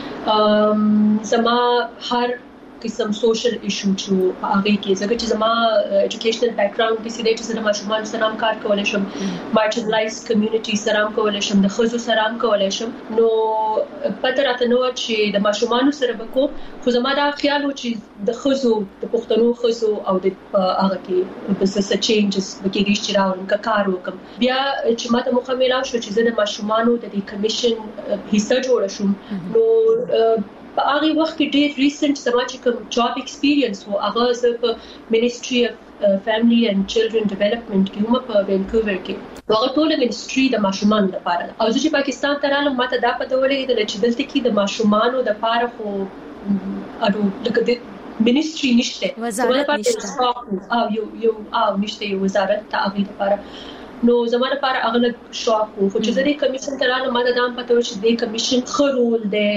کوم زما هر قسم سوشل ایشو چې هغه کې ځکه چې زما এডوকেশنل بیک گراوند کې سیده چې زما ماشومان سره هم کار کولای شم مارجنلایزډ کمیونټي سره هم کولای شم د خزو سره هم کولای شم نو پته راته نو چې د ماشومان سره بکو خو زما دا خیال و چې د خزو د پښتنو خزو او د هغه کې بس چینجز بکیږي چې راوړم کار وکم بیا چې ماته مخامله شو چې زه د ماشومان د دې کمیشن حصہ جوړ شم نو په هغه وخت کې ډېر ریسنت زما چې کوم جاب ایکسپیرینس وو هغه زه په منیسټری اف فیملی اند چلډرن ډیولپمنٹ کې هم په وینکوور کې هغه ټول منیسټری د ماشومان لپاره او چې پاکستان ته رالم ماته دا پته ولګېدل چې دلته کې د ماشومان لپاره خو اډو لکه د منیسټری نشته وزارت نشته او نشته یو وزارت ته هغه لپاره نو زموږ لپاره اغلب شوق خو چې د کمیشن ترانه ماده دام پته و چې د کمیشن خرول د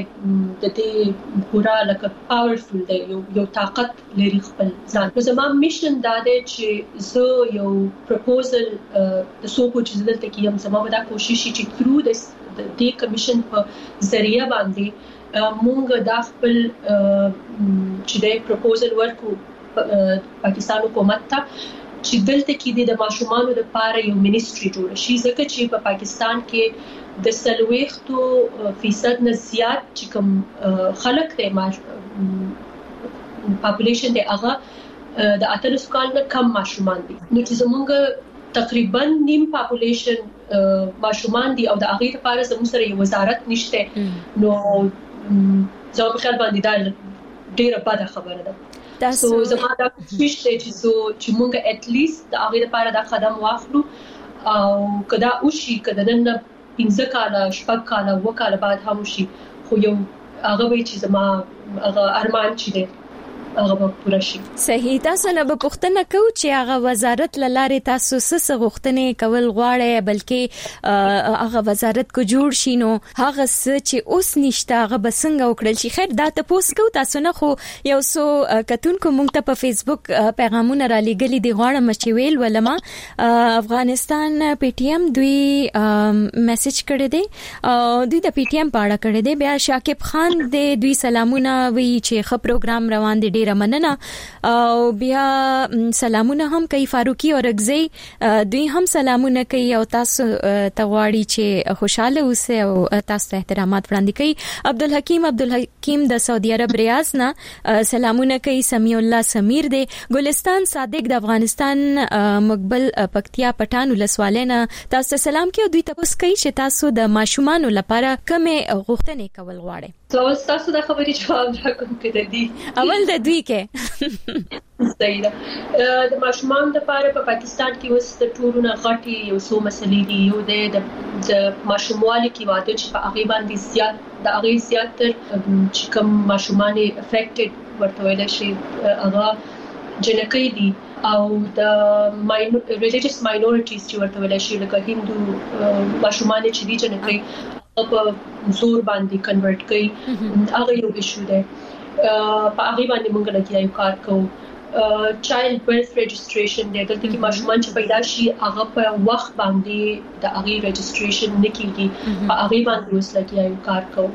دې پورا لکه پاورفل دی یو طاقت لري خپل ځان نو زموږ میشن دا دی چې زه یو پروپوزل د سوکو چې دلته کې زموږ دا کوشش چې تھرو د دې کمیشن په ذریعہ باندې مونږ د خپل چې د پروپوزل ورکو پاکستان حکومت ته چې دلته کې د ماشومانو لپاره یو منیسټری جوړ شي ځکه چې په پاکستان کې د 30% نه زیات چې کوم خلک د پاپولیشن دی هغه د اتلس کال نه کم ماشومان دي نو چې زمونږ تقریبا نیم پاپولیشن ماشومان دي او د هغه لپاره زموږ سره یو وزارت نشته نو زه په خیال باندې دا ډیره بده خبره ده تاسو زما دا کوشش دی چې مونږ ات لیست د هغه لپاره دا قدم واخلو او کدا اوشي کدا نن 15 کاله شپږ کاله وکاله بعد هم شي خو یو هغه وی چې زما هغه ارمان چي دی هغه پوره شي. صحیح. تاسو نه به پوښتنه کوو چې هغه وزارت لاره تاسو څه غوښتنې کول غواړي، بلکې هغه وزارت کو جوړ شي نو هغه څه چې اوس نشته هغه بسنګ وکړل شي. خیر دا تاسو کو تاسو نه خو یو څو کتونکو مونږ ته په فیسبوک پیغامونه را لګلې دي، غواړم چې ویل ولما افغانستان پی ټی ایم دوی میسج کړی دی، دوی د پی ټی ایم پاړه کړی دی. بیا شاکب خان دی، دوی سلامونه وی چې خ پروګرام روان دی، ډیره مننه. او بیا سلامونه هم کوي فاروقي اورګزی، دوی هم سلامونه کوي او تاسو ته غواړي چې خوشاله اوسئ او تاسو ته احترامات وړاندې کوي. عبدالحکیم د سعودي عرب ریاض نه سلامونه کوي. سمیع الله سمیر دی. ګلستان صادق د افغانستان مقبل پکتیا پټان ولسوالینا تاسو سلام کوي. دوی تاسو کوي چې تاسو د ماشومان لپاره کومه غوښتنې کول غواړئ. تاسو د خبرې جواب راکوم کې دي اول د دوی کې صحیح ده. د ماشومان لپاره په پاکستان کې اوس د ټولونه غټي یو څو مسلې دي. یو د ماشوموالي کې واده چې په هغه باندې زیات تر چې کوم ماشومان افیکټډ ورته ویل شي هغه جنکۍ دي، او د ریلیجیس ماینورټیز چې ورته ویل شي لکه هندو ماشومان چې دي جنکۍ په زور باندې کنورټ کوي، هغه یو ایشو ده. په هغه باندې موږ لګیاو کار کوو. چایلډ برث رجسټریشن دی، دلته کې ماشومان چې پیدا شي هغه په وخت باندې د هغه رجسټریشن نکېږي، په هغه باندې اوس لګیاو کار کوو.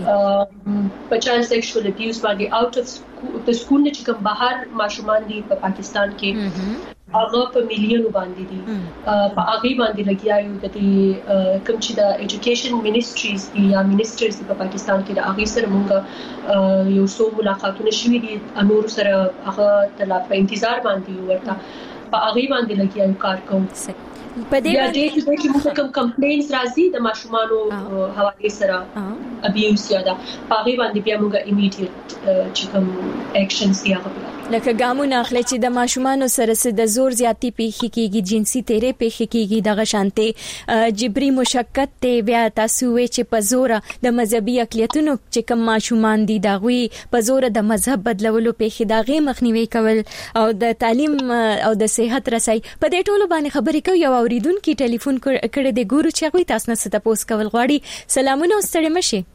په چایلډ سیکشوال ابیوز باندې آوټ اف د سکول نه چې کوم بهر ماشومان دي په پاکستان کې هغه په میلیونو باندې دي، په هغه باندې لګیاو د کوم چې د ایجوکیشن منیسټریز دي یا منیسټرز په پاکستان کې د هغه سره موږ یو څو ملاقاتونه شوي دي، انور سره هغه د لا په انتظار باندې ورته په هغه باندې لګیاو کار کوم. په دې باندې چې موږ کوم کمپلینز راځي د ماشومانو حواله سره ابیوز یا دا په هغه باندې بیا موږ ایمیډیټ چې کوم اکشنز دی هغه لکه ګامونه اخلي چې د ماشومانو سره د زور زیاتی پیښې کیږي، جنسي تیرې پیښې کیږي، دغه شانته جبري مشقت ته بیا تاسو وی چې په زور د مذهبي اقلیتونو چې کوم ماشومان دي داغوي په زور د مذهب بدلولو پیښې داغه مخنیوي کول او د تعلیم او د صحت رسای په دې ټولو باندې خبرې کوي. یو اوریدونکو ټلیفون کړی دی، ګورو چې غوي تاسو نه ست پوس کول غواړي. سلامونه ستړي مشه.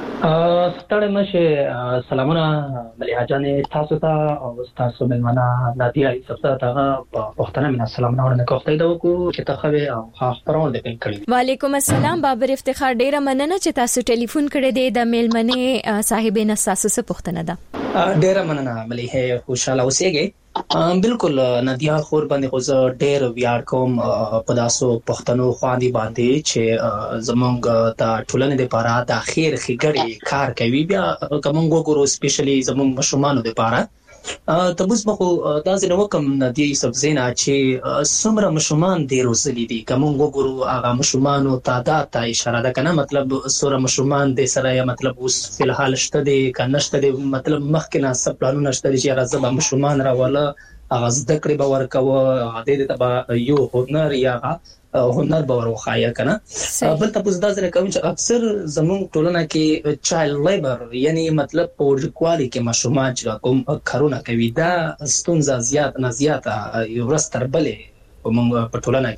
ستړي مشه. سلامونه مليحه جانې تاسو ته او تاسو ملمنه نادیا ایسفتا ته پښتنه من سلامونه ورنه کوختې دا کو چې تخوي او خبرونه دې کړی. وعلیکم السلام بابر افتخار، ډیره مننه چې تاسو ټلیفون کړی دی. د ملمنه صاحبین تاسو څه پښتنه ده؟ ډیره مننه مليحه، خوشاله اوسئ. بالکل نادیا خور باندې خو ډېر ویاړ کوم په تاسو پښتنو خواندي باندې چې زمونږ د ټولنې لپاره د خیر خګړې کار کوي. بیا کوم وګورو سپیشلی زمونږ مشومان لپاره تبوس بخو دا زنه وکم نادیا سبزینا چې سمره مشومان ډېر وسلی دي. کوم وګورو هغه مشومانو تعداد ته اشاره ده کنه، مطلب سوره مشومان د سره یا مطلب اوس په الحال شته دي کنه شته دي، مطلب مخکنه سب پلانونه شته چې راځه مشومان راوله هغه زده کړې به ورکوه، هغه د تبا یو هنر یا هنر به ورخایه کنه. بل تاسو دا ځکه کوم چې اکثر زموږ ټولنه کې چایلډ لیبر یعنی مطلب په ورکوالي کې ماشومان چې کوم کارونه کوي دا ستونزه زیات نه زیاته یو رستر بلې په ټولنه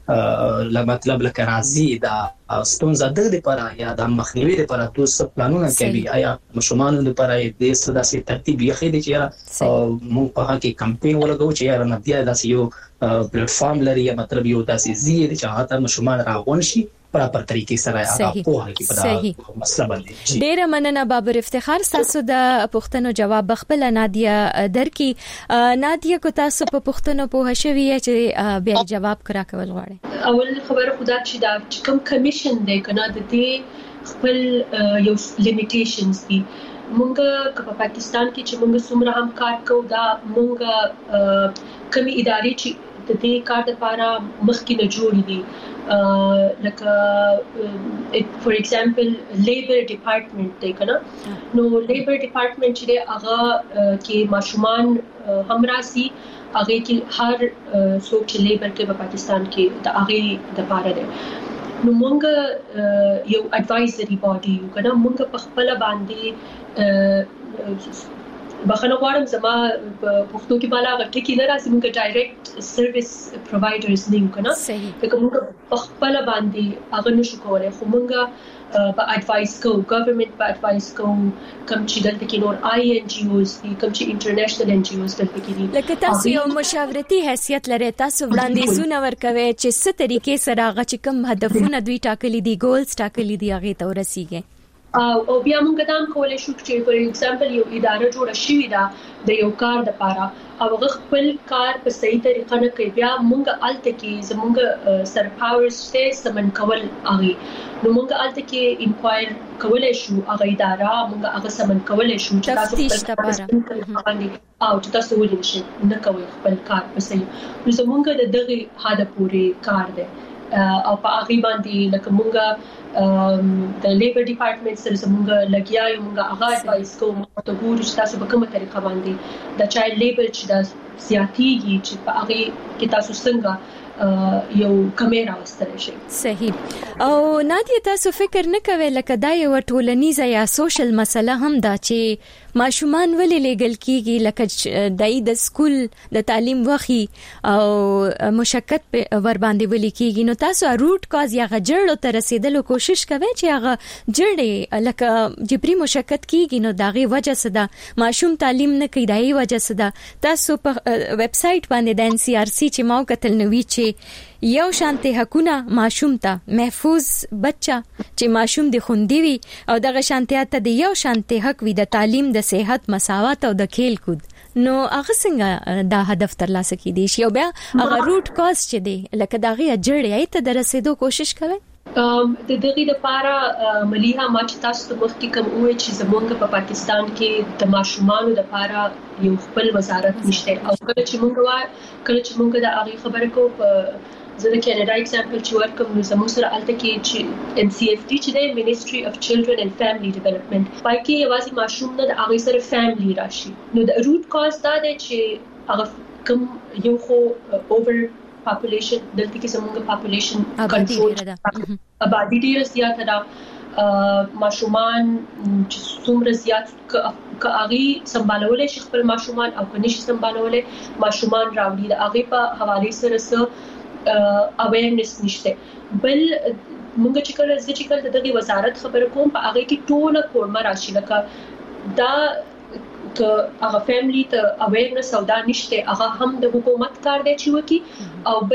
کې مطلب لکه راځي دا ستونزه د لپاره یا د مخنیوي لپاره تاسو پلانونه کوي. آیا ماشومان لپاره د سداسي ترتیب یې خېدي چې موږ په هغه کې کمپاین ولګو چې یا نه بیا داسې یو پلیټ فارم لري یا مطلب یو داسې زیات چې هغه ماشومان راغون شي پراپر طریقې سره هغه په هغه کې په مسله باندې. ډیره مننه بابر افتخار، تاسو د پښتنو جواب خپل نادیا درکې. نادیا کو تاسو په پښتنو په هشوي چې بیا جواب کرا کول غواړي. اول خبره خدا چې دا کوم کمیشن دی کنه د دې خپل یو لیمیټیشنز دي. مونږ په پاکستان کې چې مونږ څومره هم کار کوو دا مونږ کمی ادارې چې د دې کار لپاره مخکې نه جوړې دي، لکه فور ایگزامپل لیبر ډپارټمنټ دی کنه. نو لیبر ډپارټمنټ چې هغه کې ماشومان هم راسي، هغه کې هر څوک چې لیبر کې په پاکستان کې د هغه د پاره دی. نو مونږ یو اډوایزري باډي یو کنه، مونږ په خپل باندې بخنه غواړم زما په پښتو کې بالا غټي کې نه راځي موږ ډایرکټ سرویس پرووایډرز نه یو کنه که موږ خپل باندې هغه نشو کولای خو موږ په اډوایس کو ګورنمنت په اډوایس کو کوم چې دلته کې نور آی ان جی اوز دي کوم چې انټرنیشنل ان جی اوز دلته کې دي لکه تاسو یو مشاورتي حیثیت لري تاسو وړاندیزونه ورکوي چې څه طریقې سره هغه چې کوم هدفونه دوی ټاکلي دي ګولز ټاکلي دي هغه ته ورسیږي او بیا موږ دا هم کولای شو چې فور ایگزامپل یو اداره جوړه شوې ده د یو کار لپاره او هغه خپل کار په صحیح طریقه نه کوي بیا موږ الته کې زموږ سر پاورز ته سمن کول هغه نو موږ الته کې انکوایر کولای شو هغه اداره موږ هغه سمن کولای شو چې تاسو او چې تاسو ولې شي نه کوي خپل کار په صحیح نو زموږ د دغه حد پورې کار دی او په هغه باندې لکه موږ د لیبر ډپارټمنټ سره زموږ لګیا یو موږ هغه اډوایس کوو ته ګورو چې تاسو په کومه طریقه باندې د چایلډ لیبر چې د سیاتيږي چې په هغه کې تاسو څنګه یو کیمرا واستل شي صحیح او نادیه تاسو فکر نه کوئ لکه دا یو ټولنیزه یا سوشل مسله هم دا چې ماشومان ولې لګل کیږي لکه د سکول د تعلیم وخی او مشکل ور باندې ولې کیږي نو تاسو روټ کاز یا غجړو ته رسیدلو کوشش کوئ چې هغه جړې لکه جبري مشکل کیږي نو داغه وجه څه ده ماشوم تعلیم نه کوي دای وجه څه ده تاسو په ویب سټ باندې د ان سی آر سی چې ماو کتل نوې چې یو شانته حقونه ماشوم ته محفوظ بچا چې ماشوم د خوندې وي او دغه شانتیا ته د یو شانته حق وي د تعلیم د صحت مساوات او د کھیل کود نو هغه څنګه دا هدف ترلاسه کیدی شي او بیا هغه روټ کاز چې دی لکه دغه جړې ته درسېدو کوشش کوي د دغه لپاره مليها ما چې تاسو ته مخکې کوم وې چې زمونږ په پاکستان کې د ماشومانو لپاره یو خپل وزارت نشته او کله چې مونږ د هغه خبره کو په زه د کینیډا اگزامپل چې ورکوم نو زموږ سره الته کې چې ام سی اف ټي چې د منیسټري اف چلډرن اینڈ فیملی ډیولپمنٹ پای کې یوازې ماشوم نه د هغه سره فیملی راشي نو د روټ کاز دا دی چې هغه کوم یو خو اوور پاپولیشن دلته کې زموږ پاپولیشن کنټرول آبادی ډیره زیاته ده ماشومان چې څومره زیات کاغي سمبالولې شي خپل ماشومان او کني شي سمبالولې ماشومان راوړي د هغه په حواله سره اویرنس نشته بل موږ چې کله دغه وزارت خبر کوم په هغه کې ټول کورمه راشي لکه دا که هغه فیملی ته اویرنس او دا نشته هغه هم د حکومت کار دی چې وکي او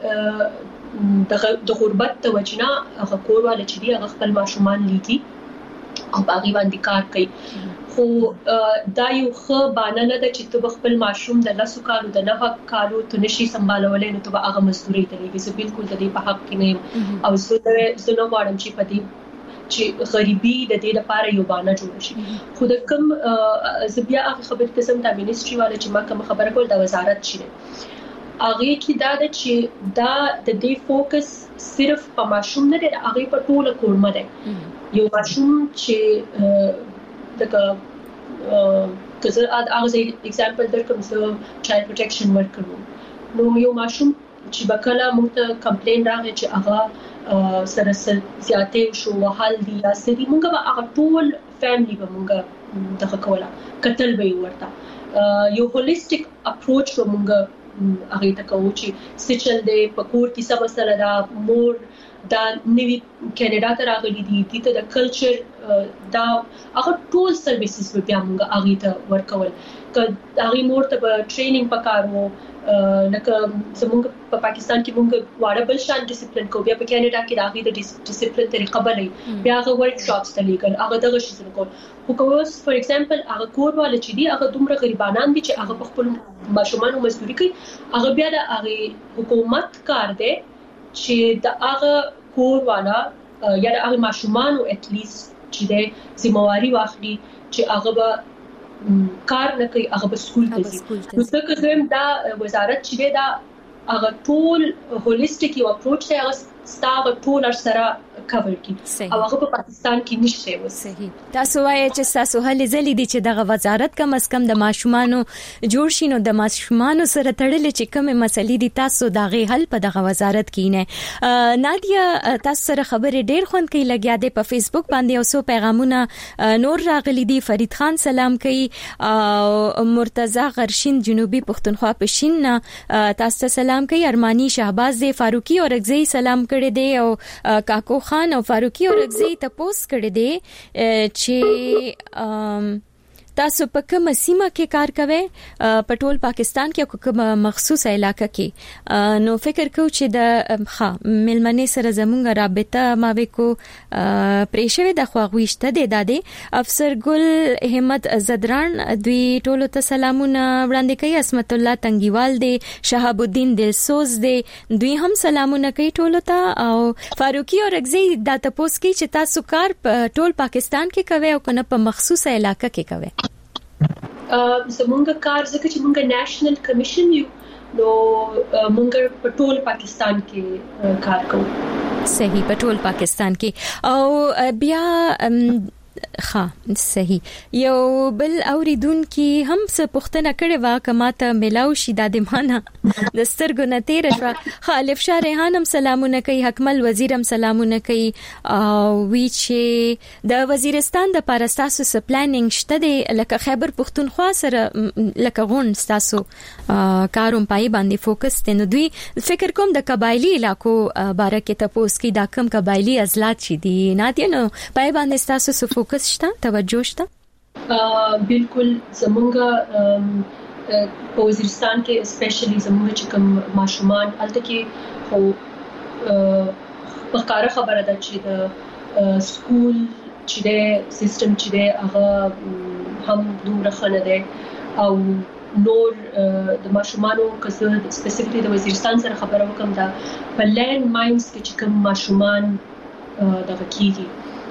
بل د غربت توجنا هغه کورواله چې دی هغه خپل ماشومان لیکي او باغی باندې کار کوي خو دا یو ښه بانه نه ده چې ته خپل ماشوم د لاسو کالو د نه کالو ته نشي سمبالولې نو ته هغه مزدوري ته لګي زه بالکل د دې په حق کې نه او زه نو غواړم چې په دې چې غریبي د دې لپاره یو بانه جوړ شي خو د کوم زبیا هغه خبرې قسم د منیسټري والا چې ما کوم خبره کول د وزارت شي هغه کې دا د چې دا د دې فوکس صرف په ماشوم نه دی هغه په ټوله کورمه دی یو ماشوم چې دغه کزه هغه ایگزامپل درکوم زه چایلډ پروټیکشن ورکوم نو یو ماشوم چې بکله موږ ته کمپلین راغی چې هغه سره زیاتې شو وحال دي یا سړي موږ به هغه ټول فیملی به موږ دغه کوله قتل به ورته یو هولیسټیک اپروچ به موږ هغه ته کوو چې سچل دې پکور کې سب سره دا مور دا نوی کینیډا ته راغلي دي ته د کلچر دا هغه ټول سرویسز به بیا موږ هغه ته ورکول که هغه مور ته به ټریننګ پکارو لکه زموږ په پاکستان کې موږ واړه بل شان ډیسپلین کو بیا په کینیډا کې دا هغه د ډیسپلین طریقه بلې بیا هغه ورک شاپس ته لیکل هغه دغه شي څه کول خو کوس فور ایگزامپل هغه کورواله چې دی هغه دومره غریبانان دي چې هغه په خپل ماشومان مزدوري کوي هغه بیا د هغه حکومت کار دی چې د هغه کورواله یا د هغه ماشومان او ات لیست چې د ذمہواری واخلي چې هغه به کار نه کوي هغه به سکول ته ځي نو څنګه کوم دا وزارت چې دا هغه ټول هولیسټیک یو اپروچ دی هغه ستاره ټول سره کور کی او هغه په پاکستان کې نشته و. صحیح. تاسو وایي چې تاسو هلي زلي دي چې دغه وزارت کم اس کم د ماشومان جوړ شینو د ماشومان سره تړلې چې کومه مسلې دي تاسو دغه حل په دغه وزارت کې نه. نادیا تاسو سره خبرې ډېر خوند کوي لګیا دي په فیسبوک باندې اوسو پیغامونه نور راغلي دي. فرید خان سلام کوي او مرتضی غرشین جنوبي پښتونخوا پښین تاسو سلام کوي. ارمانی شهباز دی فاروقي اورغزي سلام کړي دي او کاکو خان او فاروقي اورغزي تپوس کړي دي چې تاسو په کومه سیمه کې کار کوئ په ټول پاکستان کې او کومه مخصوصه علاقه کې. نو فکر کوم چې د ملمنې سره زمونږ رابطه ما وکړو پریښوي د خواغويشته د دادې افسر ګل همت زدران دوی ټولو ته سلامونه وړاندې کوي. اسمت الله تنګیوال دی شهاب الدین دلسوز دی دوی هم سلامونه کوي ټولو ته. او فاروقي اورغزي د تاسو کې چې تاسو کار په ټول پاکستان کې کوي او کنه په مخصوصه علاقه کې کوي. زمونږ کار ځکه چې مونږ نېشنل کمیشن یو نو مونږ په ټول پاکستان کې کار کوو. صحیح په ټول پاکستان کې او بیا صحیح. یو بل اوریدون کې هم څه پوښتنه کړې و کماته ملاو شي د دمانه د سترګو نه تیر شو. خالف شاه ریحان هم سلامونه کوي. حکمل وزیر هم سلامونه کوي او وی چې د وزیرستان د پارستاسو س پلانینګ شته دی لکه خیبر پښتونخوا سره لکه غون ستاسو کاروم پای باندې فوکس دي. نو دوی فکر کوم د قبایلی علاقو باره کې تاسو کې دا کم قبایلی ازلات شي دي نه دي نو پای باندې تاسو س فوکس شته توجه شته. بالکل زمونږ په وزیرستان کې اسپیشلی زموږ چې کوم ماشومان الته کې خو په کار خبره ده چې د سکول چې د سیستم چې د هغه هم دومره خنه ده او نور د ماشومانو کسه سپیسیفیکلی د وزیرستان سره خبره وکم دا په لینډ ماینز کې چې کوم ماشومان دغه کیږي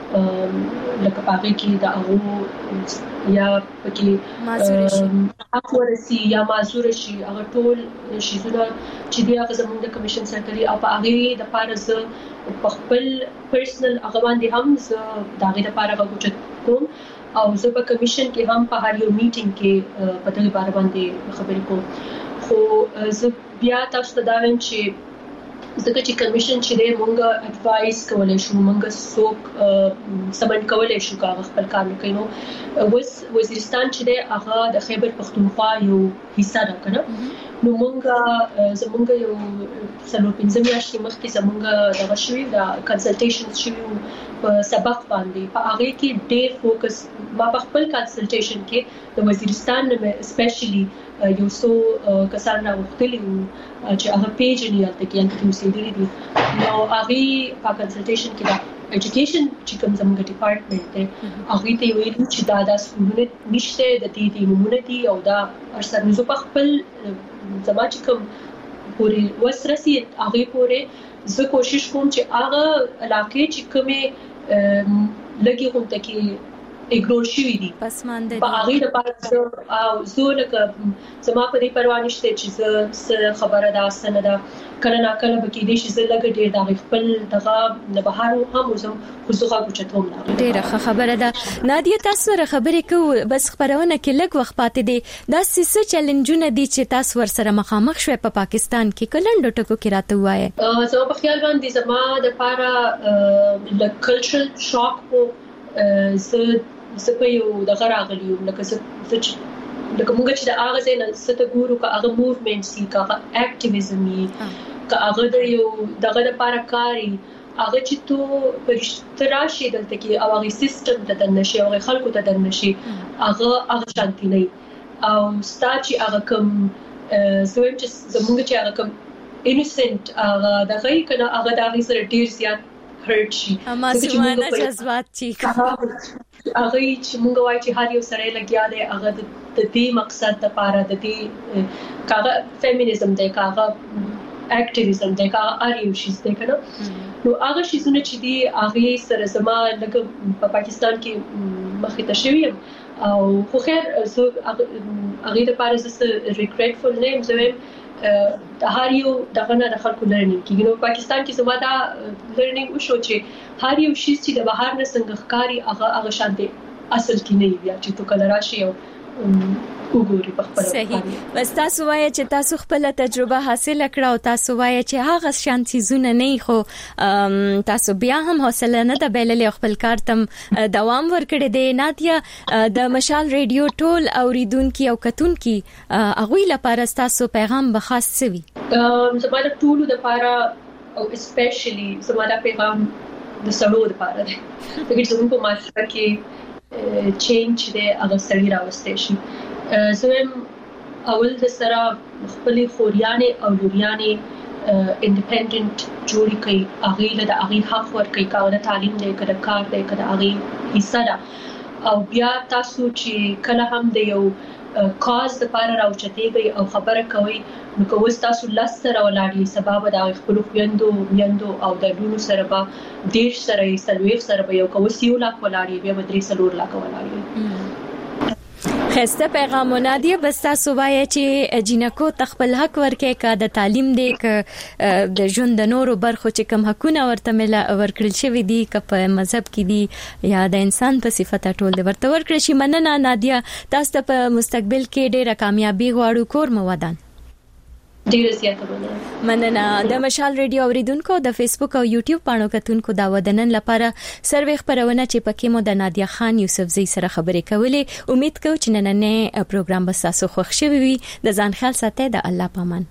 لکه پاګه کې د هغه یا پکې اکورسي یا معذور شي هغه ټول شیزونه چې دی هغه زموږ د کمیشن سره او په هغه د پارز په خپل پرسنل هغه باندې هم د هغه لپاره غوښتل کوم او زه په کمیشن کې هم په هر یو میټینګ کې په دغه باره باندې خبرې کوم. خو زه بیا تاسو ته دا وایم چې ځکه چې کمیشن چې دی مونږ اډوایس کولای شو مونږ څوک سمون کولای شو کاغه خپل کار کوي. نو وزیرستان چې دی هغه د خیبر پښتونخوا یو حصہ ده کنه. نو مونږ زمونږ یو څلور پنځه میاشتې مخکې زمونږ دغه شوی د کنسلټیشنز شوی په سبق باندې په هغه کې ډېر فوکس ما په خپل کنسلټیشن کې د وزیرستان اسپیشلی یو څو کسان راوختلي چې هغه پیجنی الته کې انته مسیدلی دي. نو هغه په کنسلټیشن کې د ایجوکیشن چې کوم زموږ ډپارټمنټ دی هغه ته ویل چې دا سکولونه نشته د دې نمونه دي او دا ارسره زو په خپل زما چې کوم پوری وسرسي هغه پوره زه کوشش کوم چې هغه علاقې چې کومه لګي هم ته کې اګنور شوی دي پسمانده په هغه لپاره او زه لکه زما په دې پروا نشته چې زه خبره ده سن ده کله نا کله به کې دې چې زه لګ ډېر د خپل دغه نه بهر هم زم خصوصا کوچتوم نه ډېر خبره ده. نادیه تاسو سره خبرې کوو بس خبرونه کې لګ وخت پاتې دي دا څه چیلنجونه دي چې تاسو ور سره مخامخ شوي په پاکستان کې کلندو ټکو کې راته وایي. زما په خیال باندې زما د پاره د کلچرل شاک په زه په یو دغه راغلی یم لکه موږ چې د هغه ځای نه څه ګورو که هغه موومنټ سي که هغه اکټیویزم وي که هغه د یو دغه لپاره کار وي هغه چې تو په رښتیا راشي دلته کې او هغه سیستم ته دننه شي او هغه خلکو ته دننه شي هغه شانتي نه او ستا چې هغه کوم زویم چې زموږ چې هغه کوم انوسنت هغه دغه کنه هغه د هغه سره ډیر زیات هرټ شي معصومانه جذبات چې هغه چې مونږ وایو چې هر یو سره لګیا دی هغه د دې مقصد لپاره د دې کاغه فیمینیزم دی کاغه اکټیویزم دی کاغه هر یو شی دی کنه. نو هغه شیزونه چې دی هغه سره زما لکه په پاکستان کې مخې ته شوی او خو خیر زه هغه د پاره زه ریګریټفل نیم زویم د هر یو دغه نه د خلکو لرنینګ کیږي نو پاکستان کې زما دا لرنینګ وشو چې هر یو شی چې د بهر نه څنګه ښکاری هغه شانته اصل کې نه وي چې تو کله راشي او وګوري په خپل صحیح بس تاسو وایي چې تاسو خپل تجربه حاصل کړه او تاسو وایي چې هغه شانتي زونه نه خو تاسو بیا هم حوصله نه د بیللې خپل کار تم دوام ورکړي دی نادیا د مشال ریډیو ټول اوریدونکو او کتونکو هغه لپاره تاسو پیغام به خاص سوي زموږ ټول لپاره او اسپیشلی زموږ پیغام د سړو لپاره دی دغه څنګه په ماشره کې چینج دی هغه سړی راوستي شي زم اول د سره خپل خوریانه او لوریانه انډیپندنت جوړی کوي هغه له هغه حق ور کوي کاوه تعلیم دی کړه کار دی کړه هغه حصہ ده او بیا تاسو چې کله هم د یو کاز د پاره راوچتېږي او خبره کوي نو کوم تاسو لاس سره ولاړی سبب د خپل خويندو او د لونو سره به دیش سره سلويخ سره به یو کوسیو لا کولاړي بیا بدري سلور لا کولاړي خسته پیغامونه دی بس تاسو وایي چې جنکو تخپل حق ورکې کا د تعلیم دی ک د ژوند د نورو برخو چې کم حقونه ورته مل ورکړل شوی دی ک په مذهب کې دی یا د انسان په صفته ټول ورته ورکړل شي مننه نادیا تاسو ته په مستقبل کې ډیره کامیابی غواړو کور مو ودان ډیره زیاته مننه د مشال ریډیو اوریدونکو د فیسبوک او یوټیوب پاڼو کتونکو دا ودنن لپاره سروي خبرونه چې پکې مو د نادیا خان یوسفزئی سره خبرې کولې امید کوم چې نننې پروګرام به تاسو خوښ شوي وي د ځان خیال ساتئ د الله پامان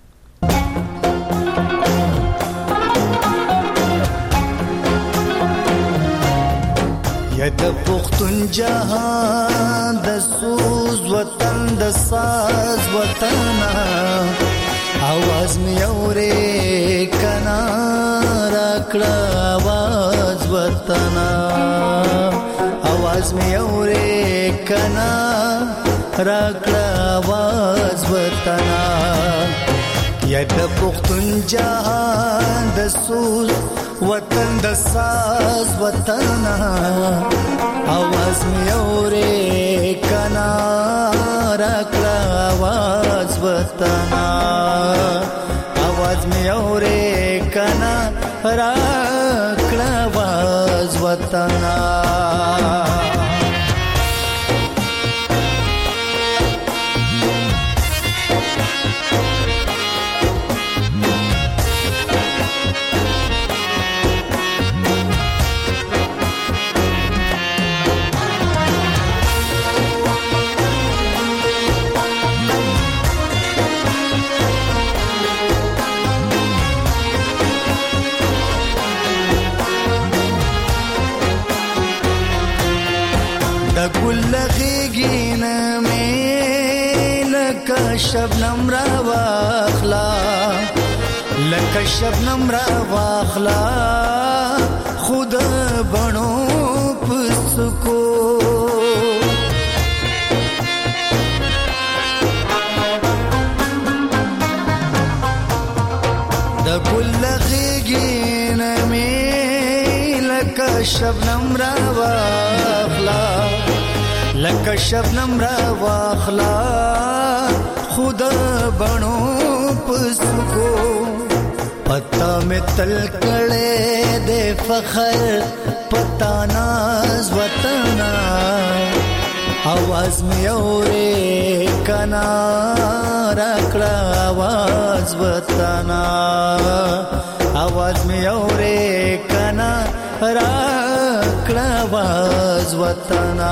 یا د پختون جهان د سوز وطن د ساز وطن आवाज में औरे कना रखड़ा आवाज वतना आवाज में औरे कना रखड़ा आवाज वतना या द पुख्तन जहान द सूज वतन द साज वतना आवाज में औरे कना रखड़ा आवाज वतना आवाज में औरे कना रखड़ा आवाज वतना لغينا ميلك شبنم رواخلا لك شبنم رواخلا خود بنو پسکو د ګل لغينا ميلك شبنم رواخلا لکه شبنم را واخلا خود بنو پسکو پتا میں تل کڑے دے فخر پتا ناز وطنا आवाज में औरे कना रखड़ा आवाज वतना आवाज में औरे कना रखड़ा आवाज वतना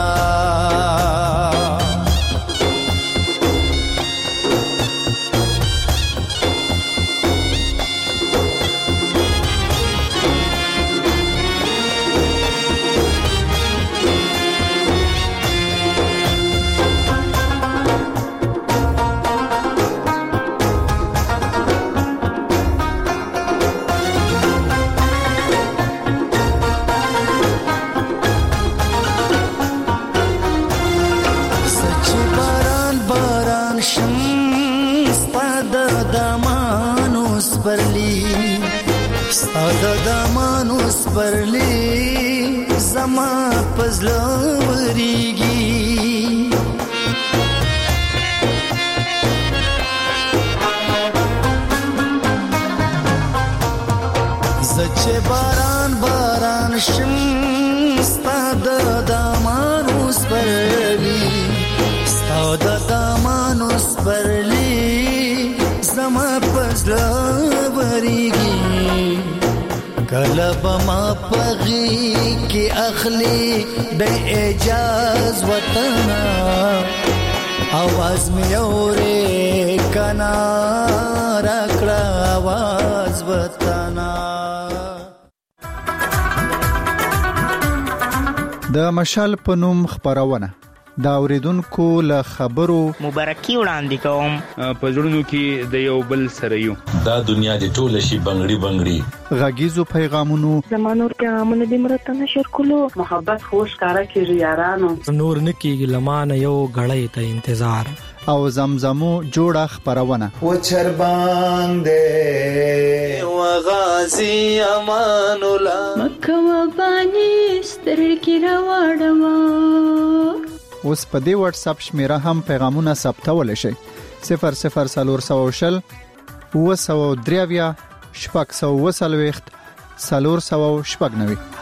دمانوس پرلی زما پزلوریږي کله بما پغي کې اخلي د اعجاز وطن आवाज می اورې کنا راکړه आवाज وطن د مشال پنوم خبرونه دا اوریدونکو له خبرو مبارکي وړاندې کوم په ژوندونو کې د یو بل سره یو دا دنیا د ټوله شي بنگړي بنگړي غږیزو پیغامونو زمانور پیغامونه د مرته نشر کولو محبت خوش کارا کې یارانو نور نکیږي لمانه یو غړې ته انتظار او زمزمو جوړه خبرونه و چربان دې و غازی امان الله مکه و بانی سترګې راوړم اوس په دې واتس اپ شمیره هم پیغامونه ثبتول شي 0040 و 3 شپږ 490